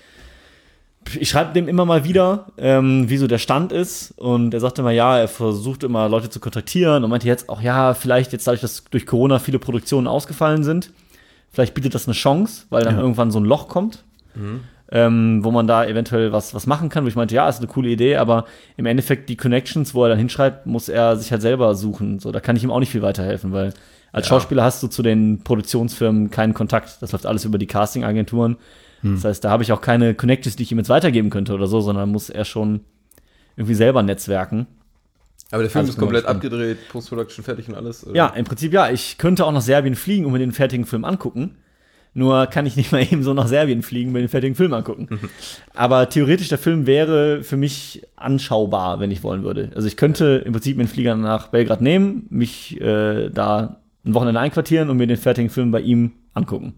Ich schreibe dem immer mal wieder, ähm, wie so der Stand ist. Und er sagte immer, ja, er versucht immer Leute zu kontaktieren und meinte jetzt auch, ja, vielleicht jetzt dadurch, dass durch Corona viele Produktionen ausgefallen sind, Vielleicht bietet das eine Chance, weil dann Ja. irgendwann so ein Loch kommt, ähm, wo man da eventuell was, was machen kann. Wo ich meinte, ja, ist eine coole Idee, aber im Endeffekt die Connections, wo er dann hinschreibt, muss er sich halt selber suchen. So, da kann ich ihm auch nicht viel weiterhelfen, weil als Schauspieler hast du zu den Produktionsfirmen keinen Kontakt. Das läuft alles über die Casting-Agenturen. Das heißt, da habe ich auch keine Connections, die ich ihm jetzt weitergeben könnte oder so, sondern muss er schon irgendwie selber netzwerken. Aber der Film Also ist komplett bin mal abgedreht, Post-Production fertig und alles? Oder? Ja, im Prinzip ja. Ich könnte auch nach Serbien fliegen und mir den fertigen Film angucken. Nur kann ich nicht mal eben so nach Serbien fliegen und mir den fertigen Film angucken. Aber theoretisch, der Film wäre für mich anschaubar, wenn ich wollen würde. Also ich könnte im Prinzip mir den Flieger nach Belgrad nehmen, mich äh, da ein Wochenende einquartieren und mir den fertigen Film bei ihm angucken.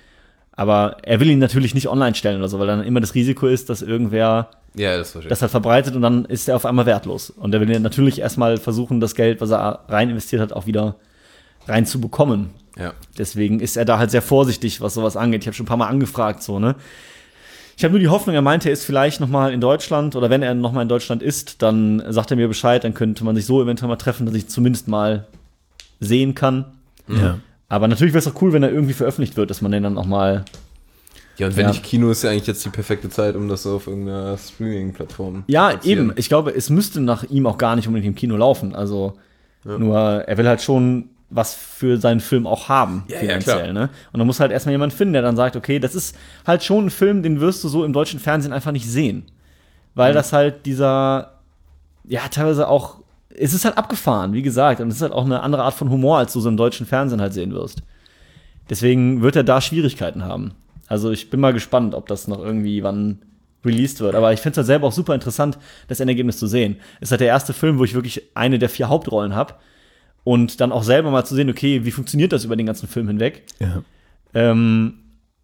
Aber er will ihn natürlich nicht online stellen oder so, weil dann immer das Risiko ist, dass irgendwer Ja, das verstehe ich. das halt verbreitet und dann ist er auf einmal wertlos. Und er will ja natürlich erstmal versuchen, das Geld, was er rein investiert hat, auch wieder reinzubekommen. Ja. Deswegen ist er da halt sehr vorsichtig, was sowas angeht. Ich habe schon ein paar Mal angefragt, so, ne? Ich habe nur die Hoffnung, er meinte, er ist vielleicht noch mal in Deutschland oder wenn er noch mal in Deutschland ist, dann sagt er mir Bescheid, dann könnte man sich so eventuell mal treffen, dass ich zumindest mal sehen kann. Ja. Aber natürlich wäre es auch cool, wenn er irgendwie veröffentlicht wird, dass man den dann auch mal Ja, und wenn Ja. nicht Kino, ist ja eigentlich jetzt die perfekte Zeit, um das auf irgendeiner Streaming-Plattform Ja, zu platzieren. eben. Ich glaube, es müsste nach ihm auch gar nicht unbedingt im Kino laufen. Also nur, er will halt schon was für seinen Film auch haben, Ja, ja, finanziell. klar. Ne? Und dann muss halt erstmal jemand finden, der dann sagt, okay, das ist halt schon ein Film, den wirst du so im deutschen Fernsehen einfach nicht sehen. Weil Mhm. das halt dieser, ja, teilweise auch, es ist halt abgefahren, wie gesagt. Und es ist halt auch eine andere Art von Humor, als du so im deutschen Fernsehen halt sehen wirst. Deswegen wird er da Schwierigkeiten haben. Also ich bin mal gespannt, ob das noch irgendwie wann released wird. Aber ich finde es halt selber auch super interessant, das Endergebnis zu sehen. Es ist halt der erste Film, wo ich wirklich eine der vier Hauptrollen habe. Und dann auch selber mal zu sehen, okay, wie funktioniert das über den ganzen Film hinweg? Ja. Ähm,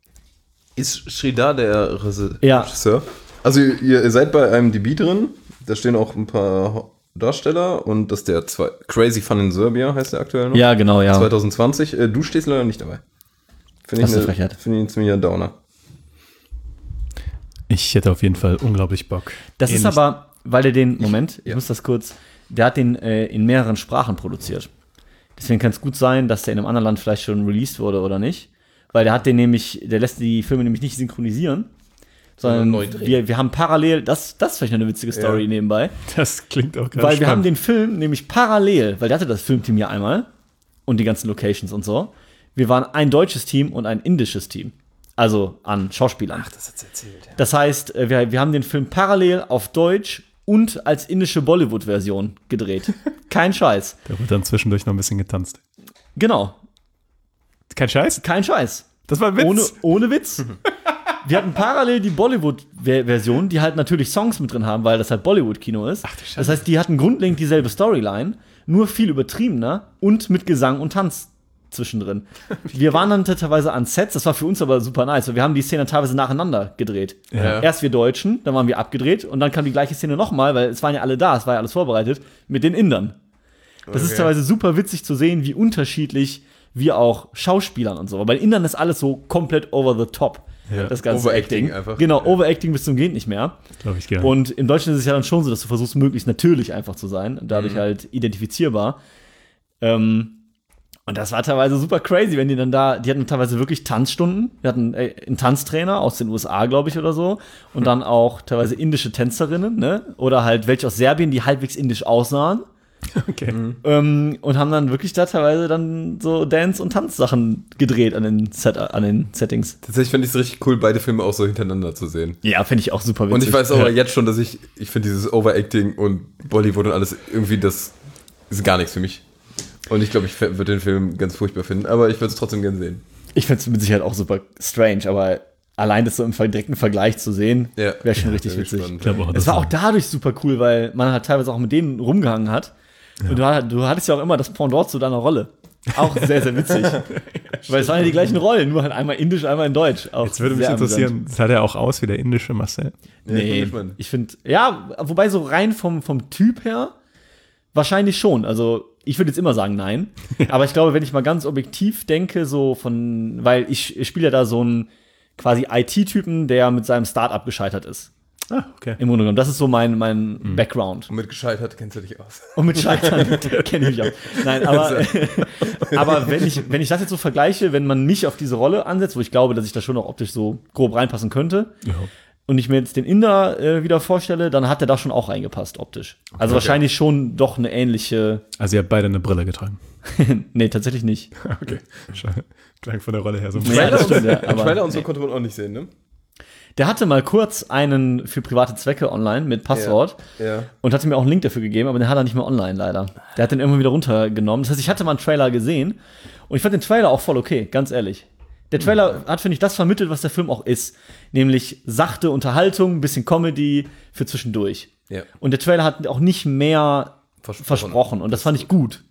Ist Sridhar der Rese- Ja. Regisseur? Also ihr, ihr seid bei einem D B drin, da stehen auch ein paar Darsteller und das ist der zwei, Crazy Fun in Serbia, heißt der aktuell noch? ja, genau, ja. zwanzig zwanzig. Äh, Du stehst leider nicht dabei. Finde Das ich ist eine eine, Frechheit. finde ich ein ziemlicher Downer. Ich hätte auf jeden Fall unglaublich Bock. Das ist Ähnlich- aber, weil er den, Moment, ich ja. muss das kurz, der hat den äh, in mehreren Sprachen produziert. Deswegen kann es gut sein, dass der in einem anderen Land vielleicht schon released wurde oder nicht. Weil der hat den nämlich, der lässt die Filme nämlich nicht synchronisieren, sondern neu drehen. wir, wir haben parallel, das, das ist vielleicht noch eine witzige Story Ja. nebenbei, Das klingt auch gerade weil wir haben spannend. den Film nämlich parallel, weil der hatte das Filmteam ja einmal und die ganzen Locations und so. Wir waren ein deutsches Team und ein indisches Team. Also an Schauspielern. Ach, das hat's erzählt, ja. Das heißt, äh, wir, wir haben den Film parallel auf Deutsch und als indische Bollywood-Version gedreht. Kein Scheiß. Da wird dann zwischendurch noch ein bisschen getanzt. Genau, Kein Scheiß? kein Scheiß. Das war ein Witz. Ohne, ohne Witz. Wir hatten parallel die Bollywood-Version, die halt natürlich Songs mit drin haben, weil das halt Bollywood-Kino ist. Ach du Scheiße. Das heißt, die hatten grundlegend dieselbe Storyline, nur viel übertriebener und mit Gesang und Tanz zwischendrin. Wir waren dann teilweise an Sets, das war für uns aber super nice, weil wir haben die Szene teilweise nacheinander gedreht. Ja. Erst wir Deutschen, dann waren wir abgedreht und dann kam die gleiche Szene nochmal, weil es waren ja alle da, es war ja alles vorbereitet, mit den Indern. Das ist Okay. teilweise super witzig zu sehen, wie unterschiedlich wir auch Schauspielern und so. Weil bei Indern ist alles so komplett over the top. Ja. Das ganze Overacting Acting. einfach. Genau, Ja. Overacting bis zum geht nicht mehr. Glaube ich gerne. Und im Deutschen ist es ja dann schon so, dass du versuchst, möglichst natürlich einfach zu sein und dadurch Mhm. halt identifizierbar. Ähm, und das war teilweise super crazy, wenn die dann da, die hatten teilweise wirklich Tanzstunden. Wir hatten äh, einen Tanztrainer aus den U S A, glaube ich, oder so. Und dann auch teilweise indische Tänzerinnen, ne? Oder halt welche aus Serbien, die halbwegs indisch aussahen. okay. Ähm, und haben dann wirklich da teilweise dann so Dance- und Tanzsachen gedreht an den, Set, an den Settings. Tatsächlich fände ich es richtig cool, beide Filme auch so hintereinander zu sehen. Ja, finde ich auch super witzig. Und ich weiß aber jetzt schon, dass ich, ich finde dieses Overacting und Bollywood und alles irgendwie, das ist gar nichts für mich. Und ich glaube, ich würde den Film ganz furchtbar finden, aber ich würde es trotzdem gern sehen. Ich finde es mit Sicherheit auch super strange, aber allein das so im direkten Vergleich zu sehen, Ja. wäre schon richtig Sehr witzig. gespannt. Ich glaube auch, Es das war auch dadurch super cool, weil man halt teilweise auch mit denen rumgehangen hat. Und du, hat- du hattest ja auch immer das Pendant zu deiner Rolle. Auch sehr, sehr witzig. Weil es waren ja die gleichen Rollen, nur halt einmal indisch, einmal in Deutsch. Auch Jetzt würde mich sehr interessieren, sah der auch aus wie der indische Marcel? Ja, ich bin Nee, gespannt. ich finde, ja, wobei so rein vom, vom Typ her, wahrscheinlich schon. Also, ich würde jetzt immer sagen, nein. Aber ich glaube, wenn ich mal ganz objektiv denke, so von, weil ich, ich spiele ja da so einen quasi I T-Typen, der mit seinem Startup gescheitert ist. Ah, okay. Im Grunde genommen. Das ist so mein, mein mhm. Background. Und mit gescheitert kennst du dich aus. Und mit Scheitern kenne ich mich auch. Nein, aber, aber wenn, ich, wenn ich das jetzt so vergleiche, wenn man mich auf diese Rolle ansetzt, wo ich glaube, dass ich da schon auch optisch so grob reinpassen könnte, ja. und ich mir jetzt den Inder äh, wieder vorstelle, dann hat der da schon auch reingepasst optisch. Also okay. wahrscheinlich schon doch eine ähnliche... Also ihr habt beide eine Brille getragen? Nee, tatsächlich nicht. Okay, schade. Klang von der Rolle her so. Ja, das stimmt, ja, aber Trailer und so konnte man auch nicht sehen, ne? Der hatte mal kurz einen für private Zwecke online mit Passwort ja, ja. und hatte mir auch einen Link dafür gegeben, aber den hat er nicht mehr online leider. Der hat den irgendwann wieder runtergenommen. Das heißt, ich hatte mal einen Trailer gesehen und ich fand den Trailer auch voll okay, ganz ehrlich. Der Trailer mhm. hat, finde ich, das vermittelt, was der Film auch ist. Nämlich sachte Unterhaltung, ein bisschen Comedy für zwischendurch. Ja. Und der Trailer hat auch nicht mehr versprochen, versprochen und das fand ich gut.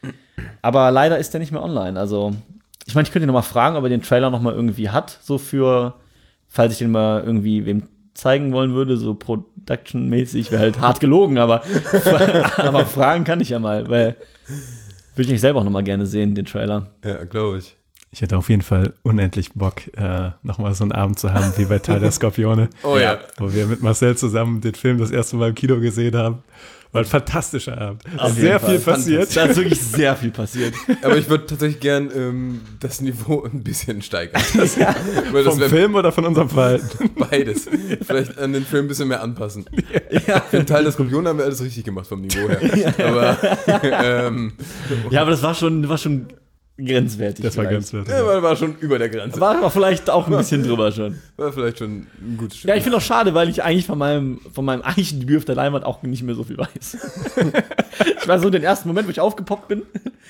Aber leider ist der nicht mehr online. Also, ich meine, ich könnte ihn noch mal fragen, ob er den Trailer noch mal irgendwie hat, so für, falls ich den mal irgendwie wem zeigen wollen würde, so Production-mäßig, wäre halt hart gelogen, aber, aber fragen kann ich ja mal, weil würde ich nicht selber auch noch mal gerne sehen, den Trailer. Ja, glaube ich. Ich hätte auf jeden Fall unendlich Bock, äh, nochmal so einen Abend zu haben, wie bei Teil der Skorpione. Oh ja. Wo wir mit Marcel zusammen den Film das erste Mal im Kino gesehen haben. War ein fantastischer Abend. Auf sehr jeden viel Fall. passiert. Da ist wirklich sehr viel passiert. Aber ich würde tatsächlich gern ähm, das Niveau ein bisschen steigern. Das, Ja. weil das Vom wär- Film oder von unserem Verhalten? Beides. Vielleicht an den Film ein bisschen mehr anpassen. Ja. Für den Teil der Skorpion haben wir alles richtig gemacht vom Niveau her. Aber, ähm, Ja, aber das war schon, war schon grenzwertig. Das war vielleicht. ganz ja, war, war schon über der Grenze. War aber vielleicht auch ein bisschen drüber schon. War vielleicht schon ein gutes Stück. Ja, ich finde auch schade, weil ich eigentlich von meinem, von meinem eigentlichen Debüt auf der Leinwand auch nicht mehr so viel weiß. Ich weiß so den ersten Moment, wo ich aufgepoppt bin,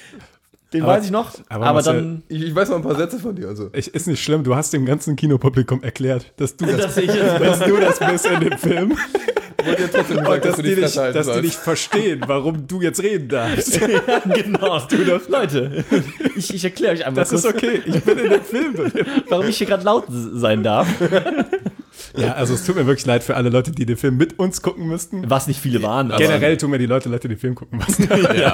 den Aber- weiß ich noch, aber aber, Marcel, dann... Ich, ich weiß noch ein paar Sätze von dir. Also. Ich, ist nicht schlimm, du hast dem ganzen Kinopublikum erklärt, dass du das, Dass ich jetzt- dass du das bist in dem Film. Wollt ihr trotzdem gesagt, Und dass, du die, nicht, Fresse halten dass die sollst. nicht verstehen, warum du jetzt reden darfst. Ja, genau. Du doch. Leute, ich, ich erkläre euch einmal Das ist okay, ich bin in dem Film drin. warum ich hier gerade laut sein darf. Ja, also es tut mir wirklich leid für alle Leute, die den Film mit uns gucken müssten. Was nicht viele waren. aber- Generell tun mir die Leute leid, die den Film gucken müssen. Ja.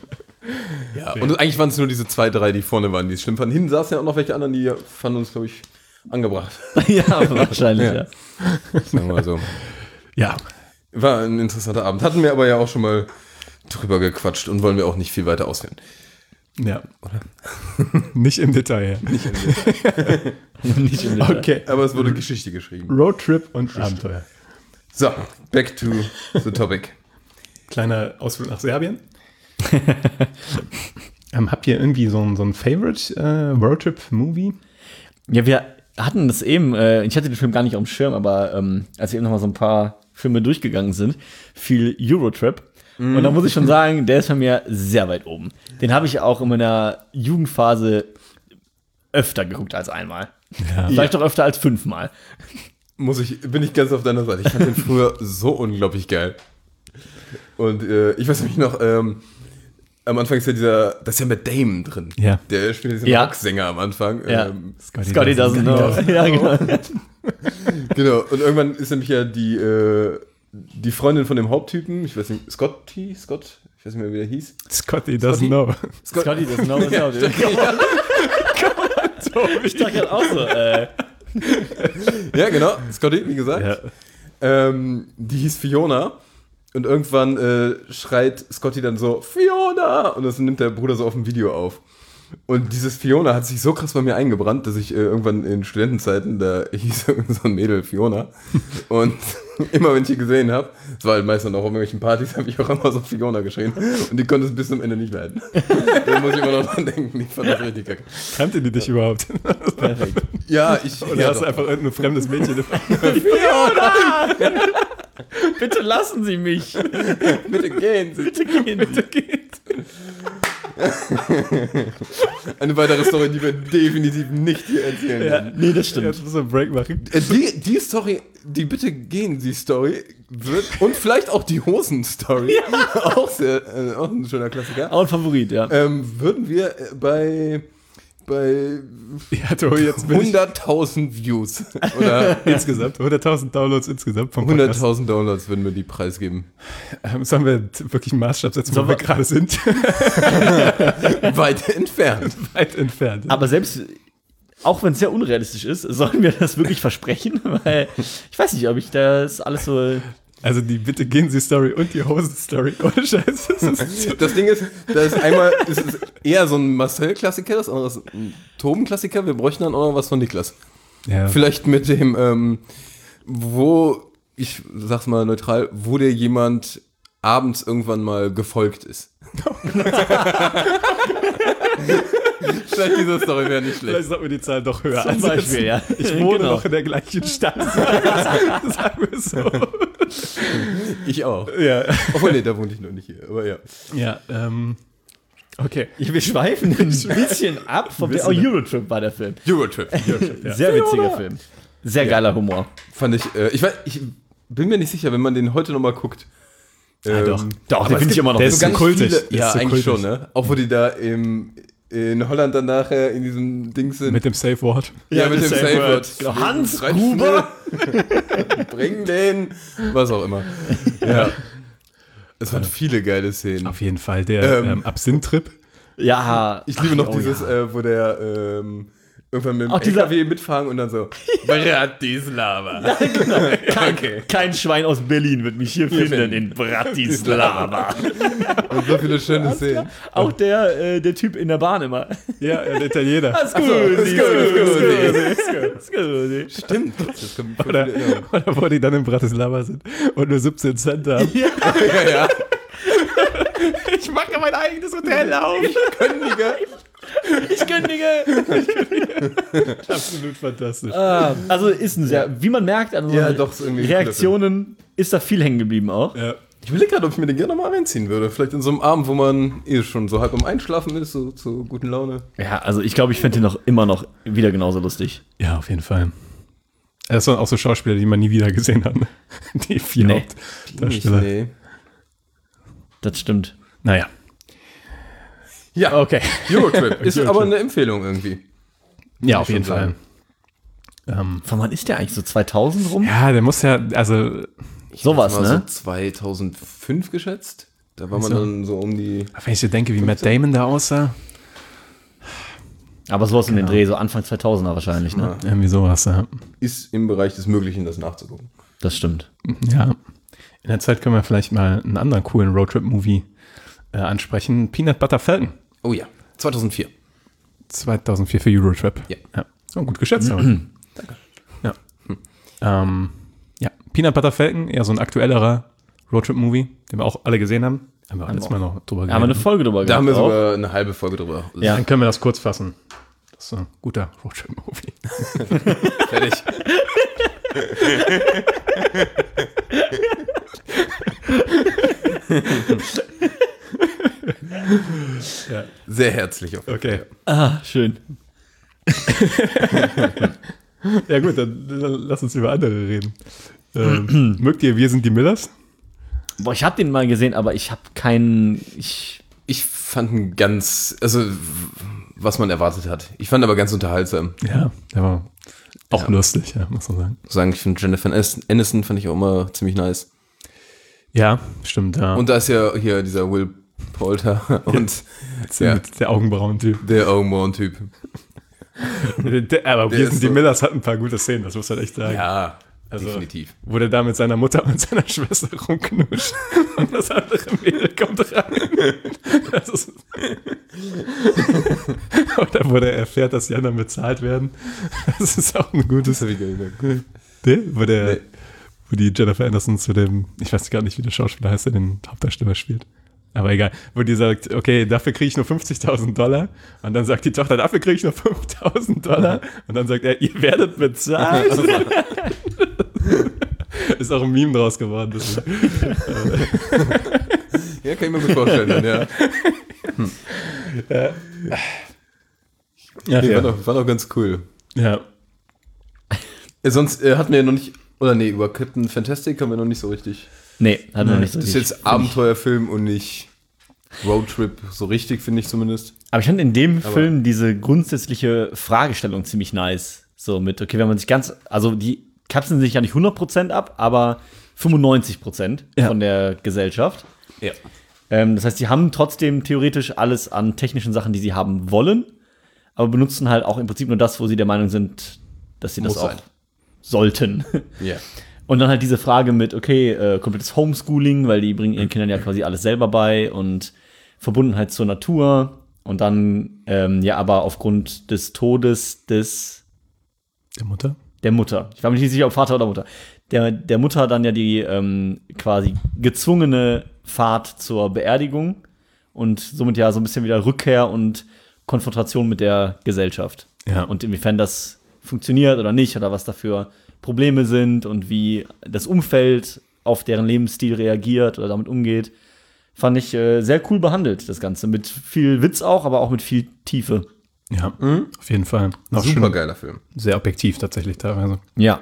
Ja, und eigentlich waren es nur diese zwei, drei, die vorne waren, die es schlimm fanden. Hinten saßen ja auch noch welche anderen, die fanden uns, glaube ich, angebracht. Ja, wahrscheinlich, ja. Ja. Sagen wir mal so. Ja, War ein interessanter Abend. Hatten wir aber ja auch schon mal drüber gequatscht und wollen wir auch nicht viel weiter ausführen. ja. Nicht im Detail. Nicht im Detail. Nicht im Detail. Okay. Aber es wurde Geschichte geschrieben. Roadtrip und Abenteuer. So, back to the topic. Kleiner Ausflug nach Serbien. ähm, habt ihr irgendwie so ein, so ein Favorite äh, Roadtrip-Movie? Ja, wir hatten das eben, äh, ich hatte den Film gar nicht auf dem Schirm, aber ähm, als wir eben noch mal so ein paar Filme durchgegangen sind, viel Eurotrip. Mm. Und da muss ich schon sagen, der ist bei mir sehr weit oben. Den habe ich auch in meiner Jugendphase öfter geguckt als einmal. Ja. Vielleicht auch öfter als fünfmal. Muss ich, bin ich ganz auf deiner Seite. Ich fand den früher so unglaublich geil. Und äh, ich weiß nicht noch, ähm, am Anfang ist ja dieser, da ist ja Matt Damon drin. Ja. Der spielt diesen Ja. Rocksänger am Anfang. Ja. Ähm, Scotty, Scotty doesn't know. Ja, genau. genau. Und irgendwann ist nämlich ja die, äh, die Freundin von dem Haupttypen, ich weiß nicht, Scotty, Scott, ich weiß nicht mehr, wie der hieß. Scotty doesn't Scotty? know. Scott, Scotty doesn't know what's out. Ich dachte halt auch so, äh. Ja, genau, Scotty, wie gesagt. Ja. Ähm, die hieß Fiona. Und irgendwann äh, schreit Scotty dann so, Fiona! Und das nimmt der Bruder so auf dem Video auf. Und dieses Fiona hat sich so krass bei mir eingebrannt, dass ich äh, irgendwann in Studentenzeiten, da hieß irgend so ein Mädel Fiona. Und immer wenn ich die gesehen habe, es war halt meistens auch auf irgendwelchen Partys, habe ich auch immer so Fiona geschrien. Und die konnte es bis zum Ende nicht leiden. Da muss ich immer noch dran denken, ich fand das richtig kacke. Kannte die dich überhaupt? Perfekt. Ja, ich... Oder ja, hast du doch. einfach irgendein fremdes Mädchen? Fiona! Bitte lassen Sie mich. Bitte gehen Sie. Bitte gehen Sie. Eine weitere Story, die wir definitiv nicht hier erzählen Ja. werden. Nee, das stimmt. Jetzt muss ein Break machen. Äh, Die, die Story, die Bitte gehen Sie Story wird, und vielleicht auch die Hosen-Story, auch, sehr, äh, auch ein schöner Klassiker, Auch ein Favorit, ja. ähm, würden wir äh, bei, bei Ja, Tobi, jetzt bin ich hunderttausend Views oder insgesamt, hunderttausend Downloads insgesamt vom Podcast. hunderttausend Downloads würden wir die preisgeben. Ähm, Sollen wir t- wirklich einen Maßstab setzen, wo Sollen wir wir- gerade sind? Weit entfernt. Weit entfernt. Aber selbst, auch wenn es sehr unrealistisch ist, sollen wir das wirklich versprechen? Weil ich weiß nicht, ob ich das alles so. Also die Bitte gehen Sie Story und die Hosen Story. Ohne Scheiß. Das ist Das Ding ist, da ist einmal, es ist eher so ein Marcel-Klassiker, das andere ist ein Toben-Klassiker. Wir bräuchten dann auch noch was von Niklas. ja. Vielleicht mit dem, ähm, wo, ich sag's mal neutral, wo dir jemand abends irgendwann mal gefolgt ist. Vielleicht diese Story wäre nicht schlecht. Vielleicht sollten wir die Zahl doch höher Zum ansetzen. Beispiel, ja. Ich wohne Genau. noch in der gleichen Stadt. Sagen wir so. Ich auch. Ja, Obwohl, nee, da wohne ich noch nicht hier, aber ja. ja ähm, okay. Ja, wir schweifen ein bisschen ab vom Bisschen. Oh, Eurotrip war der Film. Eurotrip. Sehr witziger Film. Sehr geiler Humor. Fand ich, äh, ich weiß, ich bin mir nicht sicher, wenn man den heute nochmal guckt. Ja, doch. Doch, Aber den es finde ich gibt- immer noch der so ist ganz so kultig. Viele, Der ja, ist so eigentlich kultig. schon, ne? Auch wo die da im, in Holland dann nachher in diesem Ding sind. Mit dem Safe Word. ja, mit dem Safe Safe Word. Word. Genau. Hans Rein Gruber. schnell. Bring den. Was auch immer. Ja. Es waren viele geile Szenen. Auf jeden Fall. Der Ähm, ähm, Absinth-Trip. Ja. Ich liebe noch Ach, oh dieses, ja. äh, wo der ähm, irgendwann mit dem Auch dieser- L K W mitfahren und dann so Bratislava. Kein, okay. kein Schwein aus Berlin wird mich hier finden in Bratislava. Und so viele schöne Szenen. Auch der, äh, der Typ in der Bahn immer. Ja, der Italiener. Scusi, scusi, scusi, scusi. Stimmt. Das kommt voll Oder, viele Erinnerungen. oder wo die dann in Bratislava sind und nur siebzehn Cent haben. Ja, ja. Ich mache mein eigenes Hotel auf. Könniger. Ich kündige. Absolut fantastisch. Ah, also ist ein sehr, wie man merkt an unseren Ja, doch, ist irgendwie ein cooler Reaktionen, ist da viel hängen geblieben auch. Ja. Ich überlege gerade, ob ich mir den gerne mal reinziehen würde. Vielleicht in so einem Abend, wo man eh schon so halb am Einschlafen ist, so zur guten Laune. Ja, also ich glaube, ich fände den noch immer noch wieder genauso lustig. Ja, auf jeden Fall. Das sind auch so Schauspieler, die man nie wieder gesehen hat. ne? Die vier Nee. Hauptdarsteller. Nee. Das stimmt. Naja. Ja, Okay. Eurotrip. Ist Eurotrip. aber eine Empfehlung irgendwie. Ja, ich auf jeden schon Fall. Ähm, Von wann ist der eigentlich so zweitausend rum? ja, der muss ja, also, Sowas, Mal ne? so zweitausendfünf geschätzt. Da war man So. dann so um die. wenn ich so denke, wie Matt Damon da aussah, Aber sowas in den Genau. Dreh, so Anfang zweitausender wahrscheinlich, ne? Ja. irgendwie sowas, ja. Ist im Bereich des Möglichen, das nachzugucken. Das stimmt. Ja. In der Zeit können wir vielleicht mal einen anderen coolen Roadtrip-Movie äh, ansprechen. Peanut Butter Falcon. Oh ja, zweitausendvier. zweitausendvier für Eurotrip. Ja. ja. Oh, gut geschätzt. aber. Danke. Ja. Ähm, ja. Peanut Butter Falcon, eher so ein aktuellerer Roadtrip-Movie, den wir auch alle gesehen haben. Haben wir letztes Mal noch drüber Da haben wir eine geredet. Folge drüber Da haben wir auch. sogar eine halbe Folge drüber. Ja. Dann können wir das kurz fassen. Das ist so ein guter Roadtrip-Movie. Fertig. Ja. Sehr herzlich auf jeden Okay. Ah, schön. Ja gut, dann, dann lass uns über andere reden. Ähm, mögt ihr Wir sind die Millers? Boah, ich habe den mal gesehen, aber ich habe keinen. Ich, Ich fand ihn ganz, also was man erwartet hat. Ich fand aber ganz unterhaltsam. Ja, der war auch lustig, ja, muss man sagen. Ich muss sagen, ich finde Jennifer Aniston fand ich auch immer ziemlich nice. Ja, stimmt, ja. Und da ist ja hier dieser Will Poulter und der, ja. mit der Augenbrauen-Typ. der Augenbrauen-Typ. Der- Aber Der Wir ist sind die so- Millers hat ein paar gute Szenen, das muss man echt sagen. Ja, Also, definitiv. Wo der da mit seiner Mutter und seiner Schwester rumknutscht und das andere Mädel kommt rein. Das ist Oder wo der erfährt, dass die anderen bezahlt werden. Das ist auch ein gutes. Das hab ich gar nicht mehr. Nee, wo der, Nee. wo die Jennifer Anderson zu dem, ich weiß gar nicht, wie der Schauspieler heißt, der den Hauptdarsteller spielt. Aber egal, wo die sagt, okay, dafür kriege ich nur fünfzigtausend Dollar. Und dann sagt die Tochter, dafür kriege ich nur fünftausend Dollar. Und dann sagt er, ihr werdet bezahlt. Ist auch ein Meme draus geworden. Das ist, Ja, kann ich mir gut vorstellen. Ja. ja, Nee, war, ja. doch, war doch ganz cool. ja. Äh, sonst äh, hatten wir ja noch nicht, oder nee, über Captain Fantastic haben wir noch nicht so richtig. nee, hat noch Nein, nicht so Das ist richtig- jetzt Abenteuerfilm und nicht Roadtrip, so richtig, finde ich zumindest. Aber ich fand in dem Aber- Film diese grundsätzliche Fragestellung ziemlich nice. So mit, okay, wenn man sich ganz, also die kapseln sich ja nicht hundert Prozent ab, aber fünfundneunzig Prozent Ja. von der Gesellschaft. Ja. Ähm, das heißt, die haben trotzdem theoretisch alles an technischen Sachen, die sie haben wollen. aber benutzen halt auch im Prinzip nur das, wo sie der Meinung sind, dass sie das Muss auch sein. sollten. Ja. Und dann halt diese Frage mit, okay, äh, komplettes Homeschooling, weil die bringen ihren Kindern ja quasi alles selber bei und Verbundenheit zur Natur und dann, ähm, ja, aber aufgrund des Todes des Der Mutter? der Mutter. Ich war mir nicht sicher, ob Vater oder Mutter. Der, der Mutter dann ja die ähm, quasi gezwungene Fahrt zur Beerdigung und somit ja so ein bisschen wieder Rückkehr und Konfrontation mit der Gesellschaft. Ja. Und inwiefern das funktioniert oder nicht oder was dafür Probleme sind und wie das Umfeld auf deren Lebensstil reagiert oder damit umgeht. Fand ich äh, sehr cool behandelt, das Ganze. Mit viel Witz auch, aber auch mit viel Tiefe. Ja, auf jeden Fall. Noch Super schön, geiler Film. sehr objektiv tatsächlich teilweise. Ja.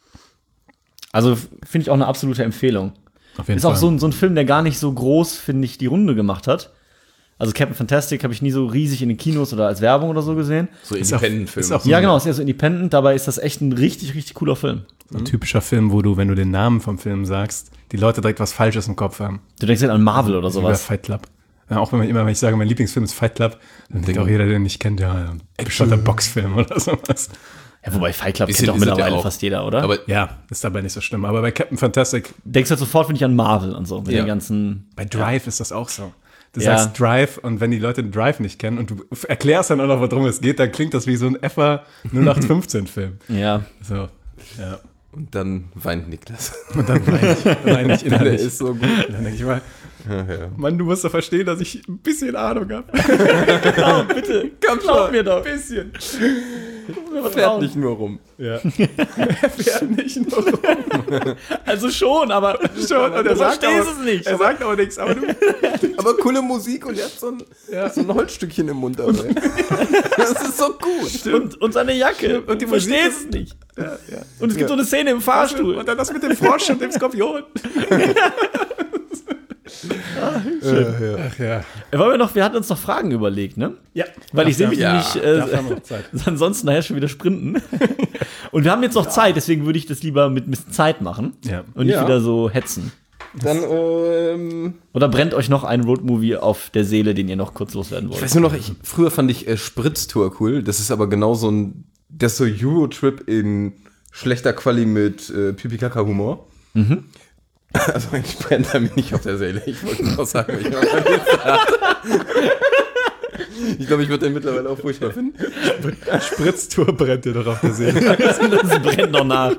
Also f- finde ich auch eine absolute Empfehlung. Auf jeden Ist Fall. auch so ein, so ein Film, der gar nicht so groß, finde ich, die Runde gemacht hat. Also Captain Fantastic habe ich nie so riesig in den Kinos oder als Werbung oder so gesehen. So Ist auch- Independent-Film. ist auch- Ja, genau, ist eher so independent, dabei ist das echt ein richtig, richtig cooler Film. So ein typischer Film, wo du, wenn du den Namen vom Film sagst, die Leute direkt was Falsches im Kopf haben. Du denkst halt an Marvel oder Wie bei sowas. Fight Club. Ja, auch wenn, man, immer, wenn ich sage, mein Lieblingsfilm ist Fight Club, dann denkt auch jeder, der den nicht kennt, ja, bescheuerter Boxfilm oder sowas. Ja, wobei Fight Club Bisschen kennt doch ist es ja mittlerweile auch. fast jeder, oder? Aber Ja, ist dabei nicht so schlimm. Aber bei Captain Fantastic, denkst halt sofort, finde ich, an Marvel und so. Mit Ja. den ganzen. bei Drive ist das auch so. Du Ja. sagst Drive und wenn die Leute den Drive nicht kennen und du erklärst dann auch noch, worum es geht, dann klingt das wie so ein F A null acht fünfzehn Film. Ja. So, ja. und dann weint Niklas. Und dann weine ich, weine ich Der innerlich. ist so gut. Und dann denke ich mal, Ja, ja. Mann, du musst doch verstehen, dass ich ein bisschen Ahnung habe. Genau, bitte. Komm, glaub mir doch. Ein bisschen. Fährt nicht nur rum. Ja. Er fährt nicht nur rum. Also schon, aber Schon, und du er sagt verstehst aber, es nicht. Er sagt aber nichts, aber du. Aber coole Musik und er hat so ein, Ja. so ein Holzstückchen im Mund dabei. Das ist so gut. Und, und seine Jacke. Und die du Musik verstehst es nicht. Und es gibt so eine Szene im Fahrstuhl. Und dann das mit dem Frosch und dem Skorpion. Ach ja. Wollen wir noch, wir hatten uns noch Fragen überlegt, ne? Ja. Weil ich sehe mich Ja, nämlich äh, dafür haben wir noch Zeit. ansonsten nachher schon wieder sprinten. Und wir haben jetzt noch Zeit, deswegen würde ich das lieber mit ein bisschen Zeit machen. Ja. Und nicht Ja. wieder so hetzen. Dann, ähm, Oder brennt euch noch ein Roadmovie auf der Seele, den ihr noch kurz loswerden ich wollt? weiß nur noch, ich, früher fand ich äh, Spritztour cool. Das ist aber genau so ein, das ist so Eurotrip in schlechter Quali mit äh, Pipi-Kaka-Humor. Mhm. Also eigentlich brennt er mir nicht auf der Seele. Ich wollte nur sagen, ich war Ich glaube, ich würde den mittlerweile auch furchtbar finden. Spritztour brennt dir doch auf der Seele. Das brennt noch nach.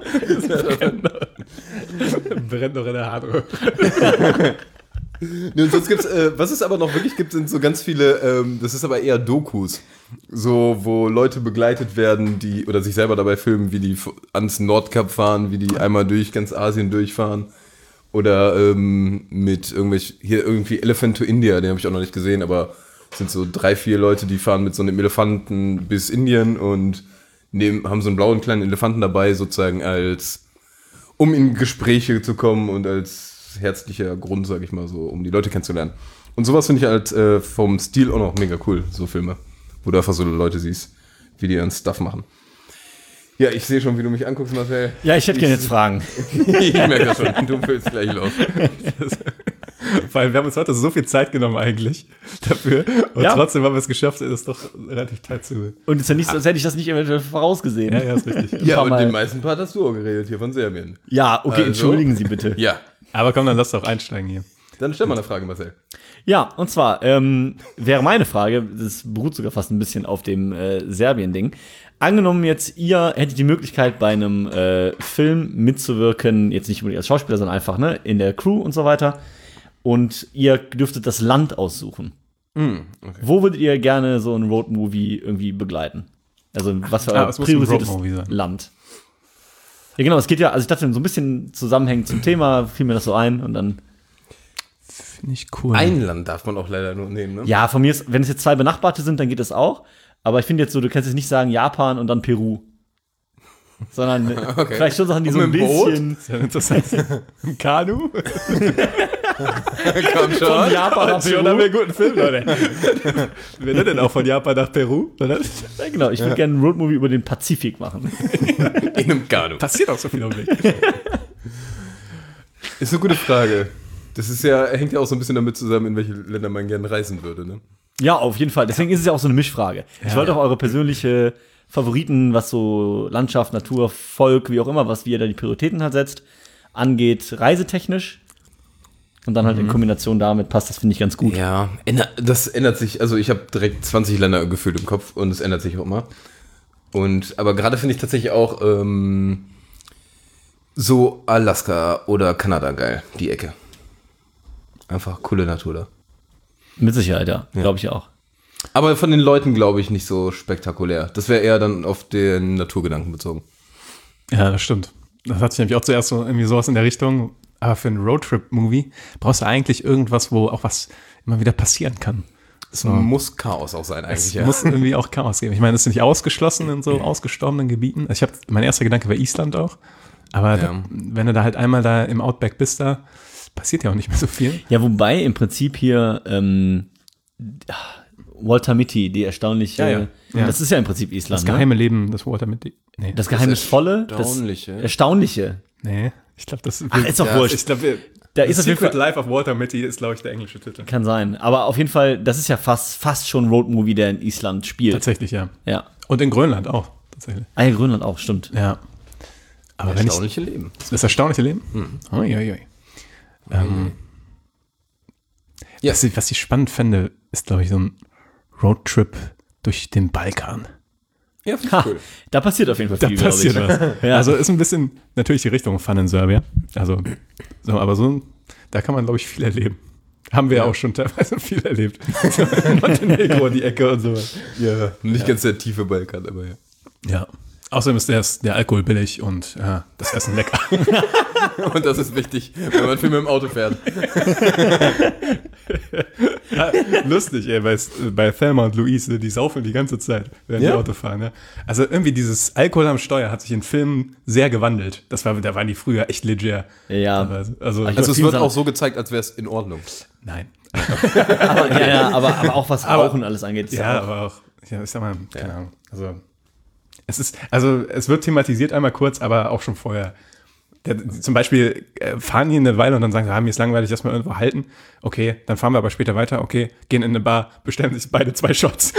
Brennt doch in der Hardrock. Nee, und sonst gibt's, äh, was es aber noch wirklich gibt, sind so ganz viele, ähm, das ist aber eher Dokus. So, wo Leute begleitet werden, die, oder sich selber dabei filmen, wie die f- ans Nordkap fahren, wie die einmal durch ganz Asien durchfahren. Oder ähm, mit irgendwelch, hier irgendwie Elephant to India, den habe ich auch noch nicht gesehen, aber es sind so drei, vier Leute, die fahren mit so einem Elefanten bis Indien und nehmen, haben so einen blauen kleinen Elefanten dabei, sozusagen als, um in Gespräche zu kommen und als herzlicher Grund, sage ich mal so, um die Leute kennenzulernen. Und sowas finde ich halt äh, vom Stil auch noch mega cool, so Filme, wo du einfach so Leute siehst, wie die ihren Stuff machen. Ja, ich sehe schon, wie du mich anguckst, Marcel. Ja, ich hätte gerne jetzt Fragen. Ich merke das schon, du willst gleich los. Weil wir haben uns heute so viel Zeit genommen eigentlich dafür. Und Ja. trotzdem haben wir es geschafft, es doch relativ tight zu. Und es ist ja nicht so, als hätte ich das nicht eventuell vorausgesehen. Ja, ja, ist richtig. Ja, paar und Mal. den meisten Part hast du auch geredet hier von Serbien. Ja, okay, Also? entschuldigen Sie bitte. Ja, Aber komm, dann lass doch einsteigen hier. dann stell mal eine Frage, Marcel. Ja, und zwar ähm, wäre meine Frage, das beruht sogar fast ein bisschen auf dem äh, Serbien-Ding. Angenommen jetzt, ihr hättet die Möglichkeit, bei einem äh, Film mitzuwirken, jetzt nicht unbedingt als Schauspieler, sondern einfach ne, in der Crew und so weiter. Und ihr dürftet das Land aussuchen. Mm, okay. Wo würdet ihr gerne so ein Roadmovie irgendwie begleiten? Also was für Ah, euer es muss ein priorisiertes Roadmovie sein. Land? Ja, genau, es geht ja, also ich dachte, so ein bisschen zusammenhängend zum Thema, fiel mir das so ein und dann. Finde ich cool. Ein Land darf man auch leider nur nehmen, ne? Ja, von mir ist, wenn es jetzt zwei Benachbarte sind, dann geht es auch. Aber ich finde jetzt so, du kannst jetzt nicht sagen Japan und dann Peru. Sondern Okay. vielleicht schon Sachen, die Und so ein mit dem Boot? bisschen Das ist ja interessant. Im Kanu? Komm von Japan nach Schon haben Peru. wir einen guten Film, Leute. Wer denn auch von Japan nach Peru? Oder? Ja, genau, ich würde gerne einen Roadmovie über den Pazifik machen. In einem Kanu. Passiert auch so viel am Weg. Ist eine gute Frage. Das ist ja, hängt ja auch so ein bisschen damit zusammen, in welche Länder man gerne reisen würde, ne? Ja, auf jeden Fall. Deswegen ist es ja auch so eine Mischfrage. Ich Ja, wollte ja. auch eure persönliche Favoriten, was so Landschaft, Natur, Volk, wie auch immer, was wie ihr da die Prioritäten halt setzt, angeht, reisetechnisch. Und dann halt in Kombination damit passt das, finde ich, ganz gut. Ja, änder- das ändert sich. Also ich habe direkt zwanzig Länder gefühlt im Kopf und es ändert sich auch immer. Und aber gerade finde ich tatsächlich auch ähm, so Alaska oder Kanada geil, die Ecke. Einfach coole Natur da. Mit Sicherheit, ja. Glaube ich auch. Aber von den Leuten glaube ich nicht so spektakulär. Das wäre eher dann auf den Naturgedanken bezogen. Ja, das stimmt. Das hatte ich nämlich auch zuerst so irgendwie sowas in der Richtung. Aber für einen Roadtrip-Movie brauchst du eigentlich irgendwas, wo auch was immer wieder passieren kann. Es muss Chaos auch sein eigentlich. Es Ja. muss irgendwie auch Chaos geben. Ich meine, es ist nicht ausgeschlossen in so ausgestorbenen Gebieten. Also ich habe, mein erster Gedanke war Island auch. Aber Ja. da, wenn du da halt einmal da im Outback bist, da passiert ja auch nicht mehr so viel. Ja, wobei im Prinzip hier ähm, Walter Mitty, die erstaunliche, Ja, ja. Ja. das ist ja im Prinzip Island. Das geheime Leben des Walter Mitty. Nee. Ne? Das Geheimnisvolle, das Erstaunliche. Erstaunliche. nee, ich glaube, das Ach, ist doch ja, wurscht. Ich glaube, Da The ist auf jeden Secret Fall, Life of Walter Mitty ist, glaube ich, der englische Titel. kann sein. Aber auf jeden Fall, das ist ja fast, fast schon ein Roadmovie, der in Island spielt. Tatsächlich, ja. Ja. Und in Grönland auch, tatsächlich. Ah, ja, Grönland auch, stimmt. Ja. Aber wenn ich, Erstaunliche Leben. das erstaunliche Leben? Hm. Ui, ui, ui. Ähm, Ja. was, ich, was ich spannend fände, ist, glaube ich, so ein Roadtrip durch den Balkan. Ja, finde Ha, ich cool. da passiert auf jeden Fall Da viel, glaub passiert ich. was. Ja. Also ist ein bisschen natürlich die Richtung Fun in Serbia. Also, so, aber so, da kann man, glaube ich, viel erleben. Haben wir ja auch schon teilweise viel erlebt. So, Montenegro, die Ecke und sowas. Ja, nicht ganz der tiefe Balkan, aber ja. Ja. Außerdem ist der, der Alkohol billig und ja, das Essen lecker. Und das ist wichtig, wenn man viel mit dem Auto fährt. Ja, lustig, ey, bei, bei Thelma und Louise, die saufen die ganze Zeit, während Ja? die Auto fahren. Ja. Also irgendwie dieses Alkohol am Steuer hat sich in Filmen sehr gewandelt. Das war, da waren die früher echt leger. Ja. Also, also, Ich Also es viel wird sagen- auch so gezeigt, als wäre es in Ordnung. nein. Aber, ja, ja, aber, aber auch was Aber- Rauchen alles angeht. Ist Ja, auch, aber auch, ja, ich sag mal, keine Ahnung. Also es ist, also es wird thematisiert einmal kurz, aber auch schon vorher. Der, zum Beispiel äh, fahren die eine Weile und dann sagen sie, ah, mir ist langweilig, lass mal irgendwo halten. Okay, dann fahren wir aber später weiter. Okay, gehen in eine Bar, bestellen sich beide zwei Shots.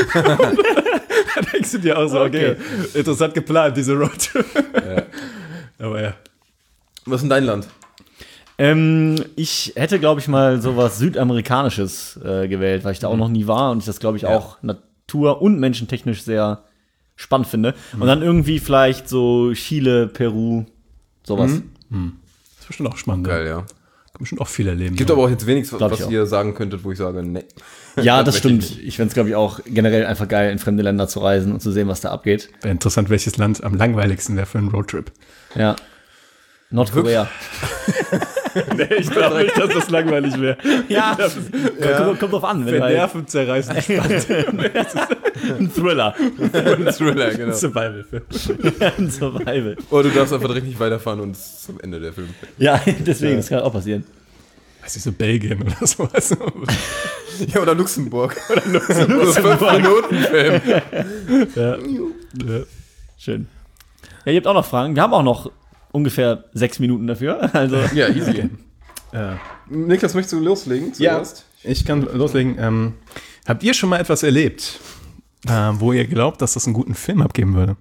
Da denkst du dir auch so, okay, interessant geplant, diese Roadtrip. Aber ja. Was ist denn dein Land? Ähm, ich hätte, glaube ich, mal sowas Südamerikanisches äh, gewählt, weil ich da auch noch nie war und ich das, glaube ich, auch natur- und menschentechnisch sehr spannend finde. Und dann irgendwie vielleicht so Chile, Peru, sowas. Das ist bestimmt auch spannend. Geil, ja. Kann bestimmt auch viel erleben. Gibt ja. aber auch jetzt wenigstens, Glaub ich was auch. ihr sagen könntet, wo ich sage, nee. Ja, das möchte ich stimmt. Ich fände es, glaube ich, auch generell einfach geil, in fremde Länder zu reisen und zu sehen, was da abgeht. Wäre interessant, welches Land am langweiligsten wäre für einen Roadtrip. Ja. Nordkorea. Nee, ich glaube nicht, dass das langweilig wäre. Ja, Kommt, kommt drauf an. Wenn Für du halt nervenzerreißend spannend. ein Thriller. Thriller, genau. Survival-Film. ein Survival. Oder du darfst einfach direkt nicht weiterfahren und es ist zum Ende der Film. Ja, deswegen, das kann auch passieren. Weiß ich, so Belgien oder sowas. Ja, oder Luxemburg. Oder Luxemburg. So fünf Minuten Film. Ja. Ja. Schön. Ja, ihr habt auch noch Fragen. Wir haben auch noch ungefähr sechs Minuten dafür. Also, Ja, easy. Ja. Niklas, möchtest du loslegen Ja, zuerst? ich kann loslegen. Ähm, habt ihr schon mal etwas erlebt, äh, wo ihr glaubt, dass das einen guten Film abgeben würde?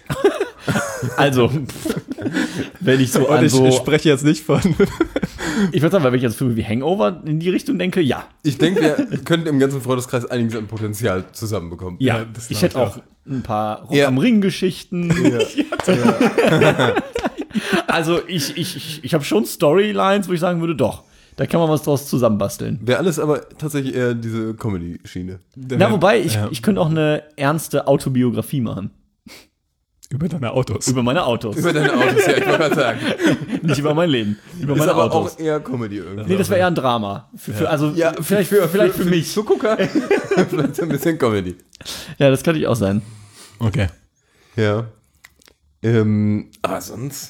also wenn ich so Und an ich, so, ich spreche jetzt nicht von. ich würde sagen, wenn ich jetzt Filme wie Hangover in die Richtung denke, ja. Ich denke, wir könnten im ganzen Freundeskreis einiges an Potenzial zusammenbekommen. Ja, Ja, das ich glaub hätte ich auch ein paar Rock Ja. am Ring-Geschichten. Also ich, ich, ich, ich habe schon Storylines, wo ich sagen würde, doch, da kann man was draus zusammenbasteln. Wäre alles aber tatsächlich eher diese Comedy-Schiene. Na, wobei, ich, Ja. ich könnte auch eine ernste Autobiografie machen. Über deine Autos. Über meine Autos. Über deine Autos, ja, ich wollte gerade sagen. Nicht über mein Leben. Über Ist meine aber Autos. auch eher Comedy irgendwie. Nee, das wäre eher ein Drama. Für, für, also Ja, vielleicht, für, vielleicht für, mich. Zugucker. Vielleicht ein bisschen Comedy. Ja, das könnte ich auch sein. Okay. Ja. Ähm, aber sonst.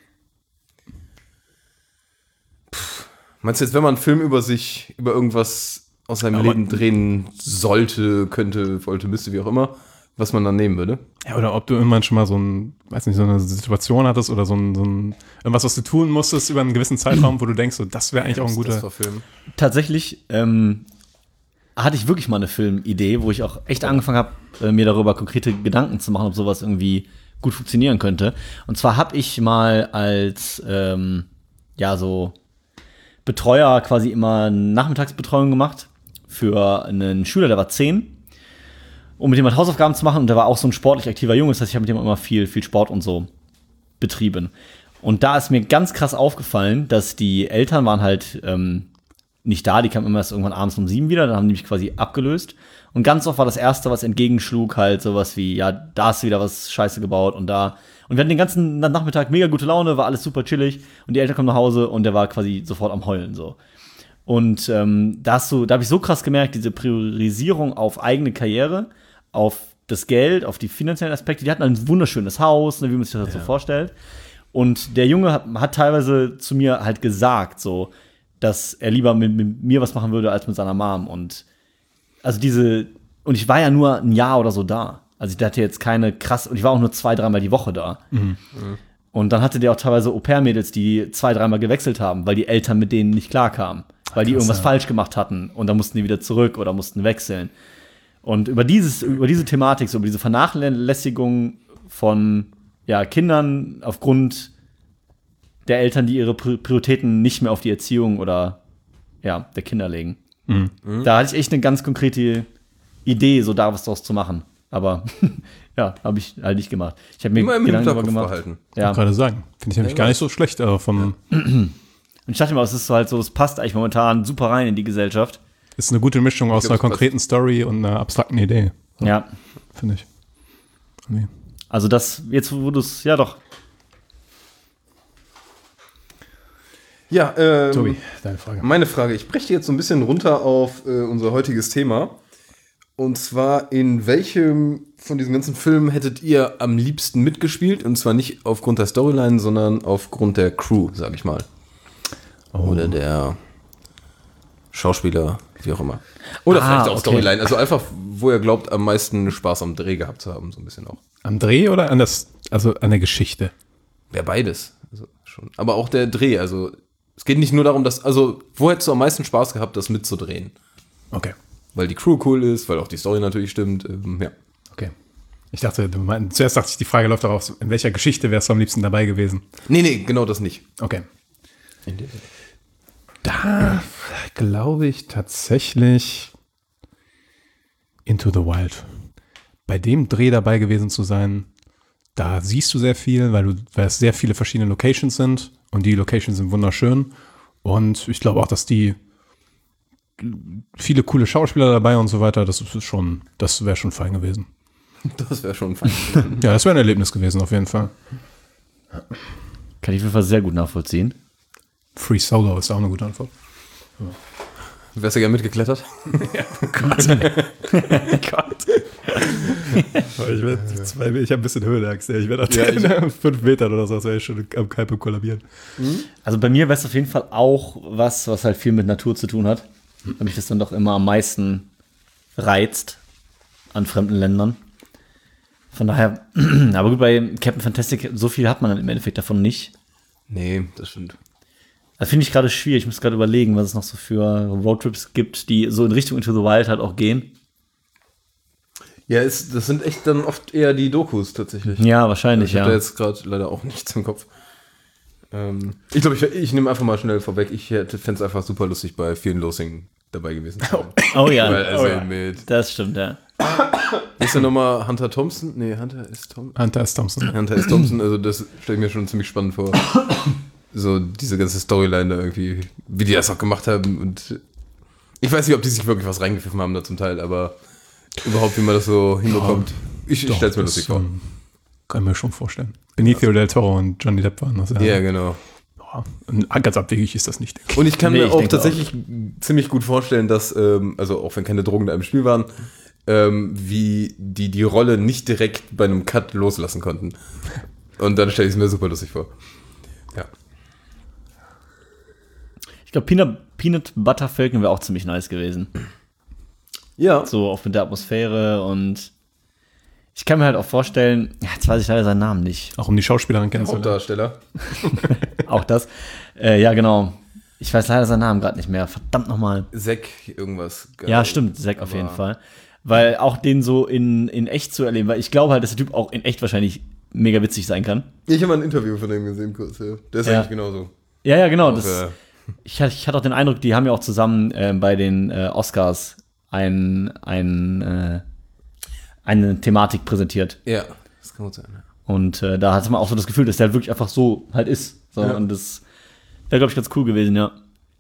Puh. Meinst du jetzt, wenn man einen Film über sich, über irgendwas aus seinem Aber- Leben drehen sollte, könnte, wollte, müsste, wie auch immer, was man dann nehmen würde? Ja, oder ob du irgendwann schon mal so ein, weiß nicht, so eine Situation hattest oder so ein, so ein irgendwas, was du tun musstest über einen gewissen Zeitraum, wo du denkst, so, das wäre eigentlich auch ein guter. Das war Film. Tatsächlich, ähm, hatte ich wirklich mal eine Filmidee, wo ich auch echt angefangen habe, mir darüber konkrete Gedanken zu machen, ob sowas irgendwie gut funktionieren könnte. Und zwar habe ich mal als ähm, ja so Betreuer quasi immer Nachmittagsbetreuung gemacht für einen Schüler, der war zehn, um mit dem halt Hausaufgaben zu machen. Und der war auch so ein sportlich aktiver Junge. Das heißt, ich habe mit dem immer viel, viel Sport und so betrieben. Und da ist mir ganz krass aufgefallen, dass die Eltern waren halt ähm, nicht da. Die kamen immer erst irgendwann abends um sieben wieder. Dann haben die mich quasi abgelöst. Und ganz oft war das Erste, was entgegenschlug, halt sowas wie, ja, da hast du wieder was Scheiße gebaut und da. Und wir hatten den ganzen Nachmittag mega gute Laune, war alles super chillig. Und die Eltern kommen nach Hause und der war quasi sofort am Heulen, so. Und ähm, da hast du, da habe ich so krass gemerkt, diese Priorisierung auf eigene Karriere, auf das Geld, auf die finanziellen Aspekte. Die hatten ein wunderschönes Haus, ne, wie man sich das ja. so vorstellt. Und der Junge hat, hat teilweise zu mir halt gesagt, so, dass er lieber mit, mit mir was machen würde als mit seiner Mom. Und also diese, und ich war ja nur ein Jahr oder so da. Also ich hatte jetzt keine krass, und ich war auch nur zwei, dreimal die Woche da. Mhm. Und dann hatte der auch teilweise Au-pair-Mädels, die zwei, dreimal gewechselt haben, weil die Eltern mit denen nicht klarkamen. Weil die irgendwas falsch gemacht hatten und dann mussten die wieder zurück oder mussten wechseln. Und über dieses, über diese Thematik, so über diese Vernachlässigung von ja, Kindern aufgrund der Eltern, die ihre Prioritäten nicht mehr auf die Erziehung oder ja, der Kinder legen. Mhm. Da hatte ich echt eine ganz konkrete Idee, so da was draus zu machen. Aber ja, habe ich halt nicht gemacht. Ich habe mir immer im Gedanken darüber Hinterkopf gemacht. behalten. Ja. Ich gerade sagen. Finde ich nämlich ja, gar nicht so schlecht. Aber vom und ich dachte immer, es ist so halt so, es passt eigentlich momentan super rein in die Gesellschaft. Ist eine gute Mischung aus einer konkreten Story und einer abstrakten Idee. So, ja. Finde ich. Nee. Also das, jetzt wo du es, ja doch. Ja, ähm, Tobi, deine Frage. Meine Frage. Ich breche jetzt so ein bisschen runter auf äh, unser heutiges Thema. Und zwar, in welchem von diesen ganzen Filmen hättet ihr am liebsten mitgespielt? Und zwar nicht aufgrund der Storyline, sondern aufgrund der Crew, sag ich mal. Oh. Oder der Schauspieler, wie auch immer. Oder ah, vielleicht auch okay. Storyline. Also einfach, wo ihr glaubt, am meisten Spaß am Dreh gehabt zu haben, so ein bisschen auch. Am Dreh oder an das, also an der Geschichte? Ja, beides. Also schon. Aber auch der Dreh, also es geht nicht nur darum, dass, also wo hättest du am meisten Spaß gehabt, das mitzudrehen? Okay. Weil die Crew cool ist, weil auch die Story natürlich stimmt, ähm, ja. Okay. Ich dachte, du meinst, zuerst dachte ich, die Frage läuft darauf, in welcher Geschichte wärst du am liebsten dabei gewesen? Nee, nee, genau das nicht. Okay. Da glaube ich tatsächlich Into the Wild. Bei dem Dreh dabei gewesen zu sein, da siehst du sehr viel, weil, du, weil es sehr viele verschiedene Locations sind und die Locations sind wunderschön und ich glaube auch, dass die viele coole Schauspieler dabei und so weiter, das ist schon, das wäre schon fein gewesen. Das wäre schon fein. Ja, das wäre ein Erlebnis gewesen, auf jeden Fall. Kann ich auf jeden Fall sehr gut nachvollziehen. Free Solo ist auch eine gute Antwort. So. Wärst du gerne mitgeklettert? Ja, oh Gott. Oh Gott. ich werd zwei, ich habe ein bisschen Höhenangst. Ich werde ja, ich fünf Metern oder so, das wäre ich schon am Kalb kollabieren. Also bei mir wäre es auf jeden Fall auch was, was halt viel mit Natur zu tun hat. Weil mich das dann doch immer am meisten reizt an fremden Ländern. Von daher, aber gut, bei Captain Fantastic, so viel hat man dann im Endeffekt davon nicht. Nee, das stimmt. Das finde ich gerade schwierig. Ich muss gerade überlegen, was es noch so für Roadtrips gibt, die so in Richtung Into the Wild halt auch gehen. Ja, es, das sind echt dann oft eher die Dokus tatsächlich. Ja, wahrscheinlich, ich ja. Ich habe jetzt gerade leider auch nichts im Kopf. Ähm, ich glaube, ich, ich nehme einfach mal schnell vorweg. Ich fände es einfach super lustig, bei vielen Losing dabei gewesen zu sein. Oh ja, Weil, also oh ja. Mit Das stimmt, ja. Ist ja nochmal Hunter Thompson? Nee, Hunter ist Thompson. Hunter ist Thompson. Hunter ist Thompson, also das stelle ich mir schon ziemlich spannend vor. So diese ganze Storyline da irgendwie, wie die das auch gemacht haben. Und ich weiß nicht, ob die sich wirklich was reingepfiffen haben da zum Teil, aber überhaupt, wie man das so hinbekommt. Ja, ich ich stelle es mir lustig vor. Um, kann ich mir schon vorstellen. Benicio del Toro und Johnny Depp waren das. Ja, ja genau. Ja, ganz abwegig ist das nicht. Und ich kann nee, mir ich auch tatsächlich auch. ziemlich gut vorstellen, dass, ähm, also auch wenn keine Drogen da im Spiel waren, ähm, wie die die Rolle nicht direkt bei einem Cut loslassen konnten. Und dann stelle ich es mir super lustig vor. Ja. Ich glaube, Peanut, Peanut Butter Falcon wäre auch ziemlich nice gewesen. Ja. So auch mit der Atmosphäre und ich kann mir halt auch vorstellen, ja, jetzt weiß ich leider seinen Namen nicht. Auch um die Schauspielerin kennenzulernen. Hauptdarsteller. Auch das. Äh, ja, genau. Ich weiß leider seinen Namen gerade nicht mehr. Verdammt nochmal. Zack, irgendwas. Geil. Ja, stimmt, Zack auf Aber- jeden Fall. Weil auch den so in, in echt zu erleben, weil ich glaube halt, dass der Typ auch in echt wahrscheinlich mega witzig sein kann. Ich habe mal ein Interview von dem gesehen, kurz. Ja. Der ist Ja. eigentlich genauso. Ja, ja, genau. Das, Auch, äh, ich, hatte- ich hatte auch den Eindruck, die haben ja auch zusammen äh, bei den äh, Oscars ein, ein, äh, eine Thematik präsentiert. Ja, das kann gut sein. Ja. Und äh, da hatte man auch so das Gefühl, dass der halt wirklich einfach so halt ist. So, Ja. Und das wäre, glaube ich, ganz cool gewesen, ja.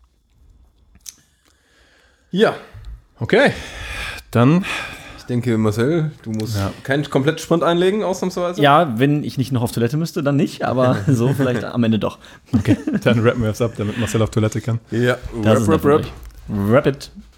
Ja, Okay, dann ich denke, Marcel, du musst keinen kompletten Sprint einlegen, ausnahmsweise. Ja, wenn ich nicht noch auf Toilette müsste, dann nicht, aber so vielleicht am Ende doch. dann rappen wir es ab, damit Marcel auf Toilette kann. Ja, Das rap, ist rap, nett rap. von euch. Rap it.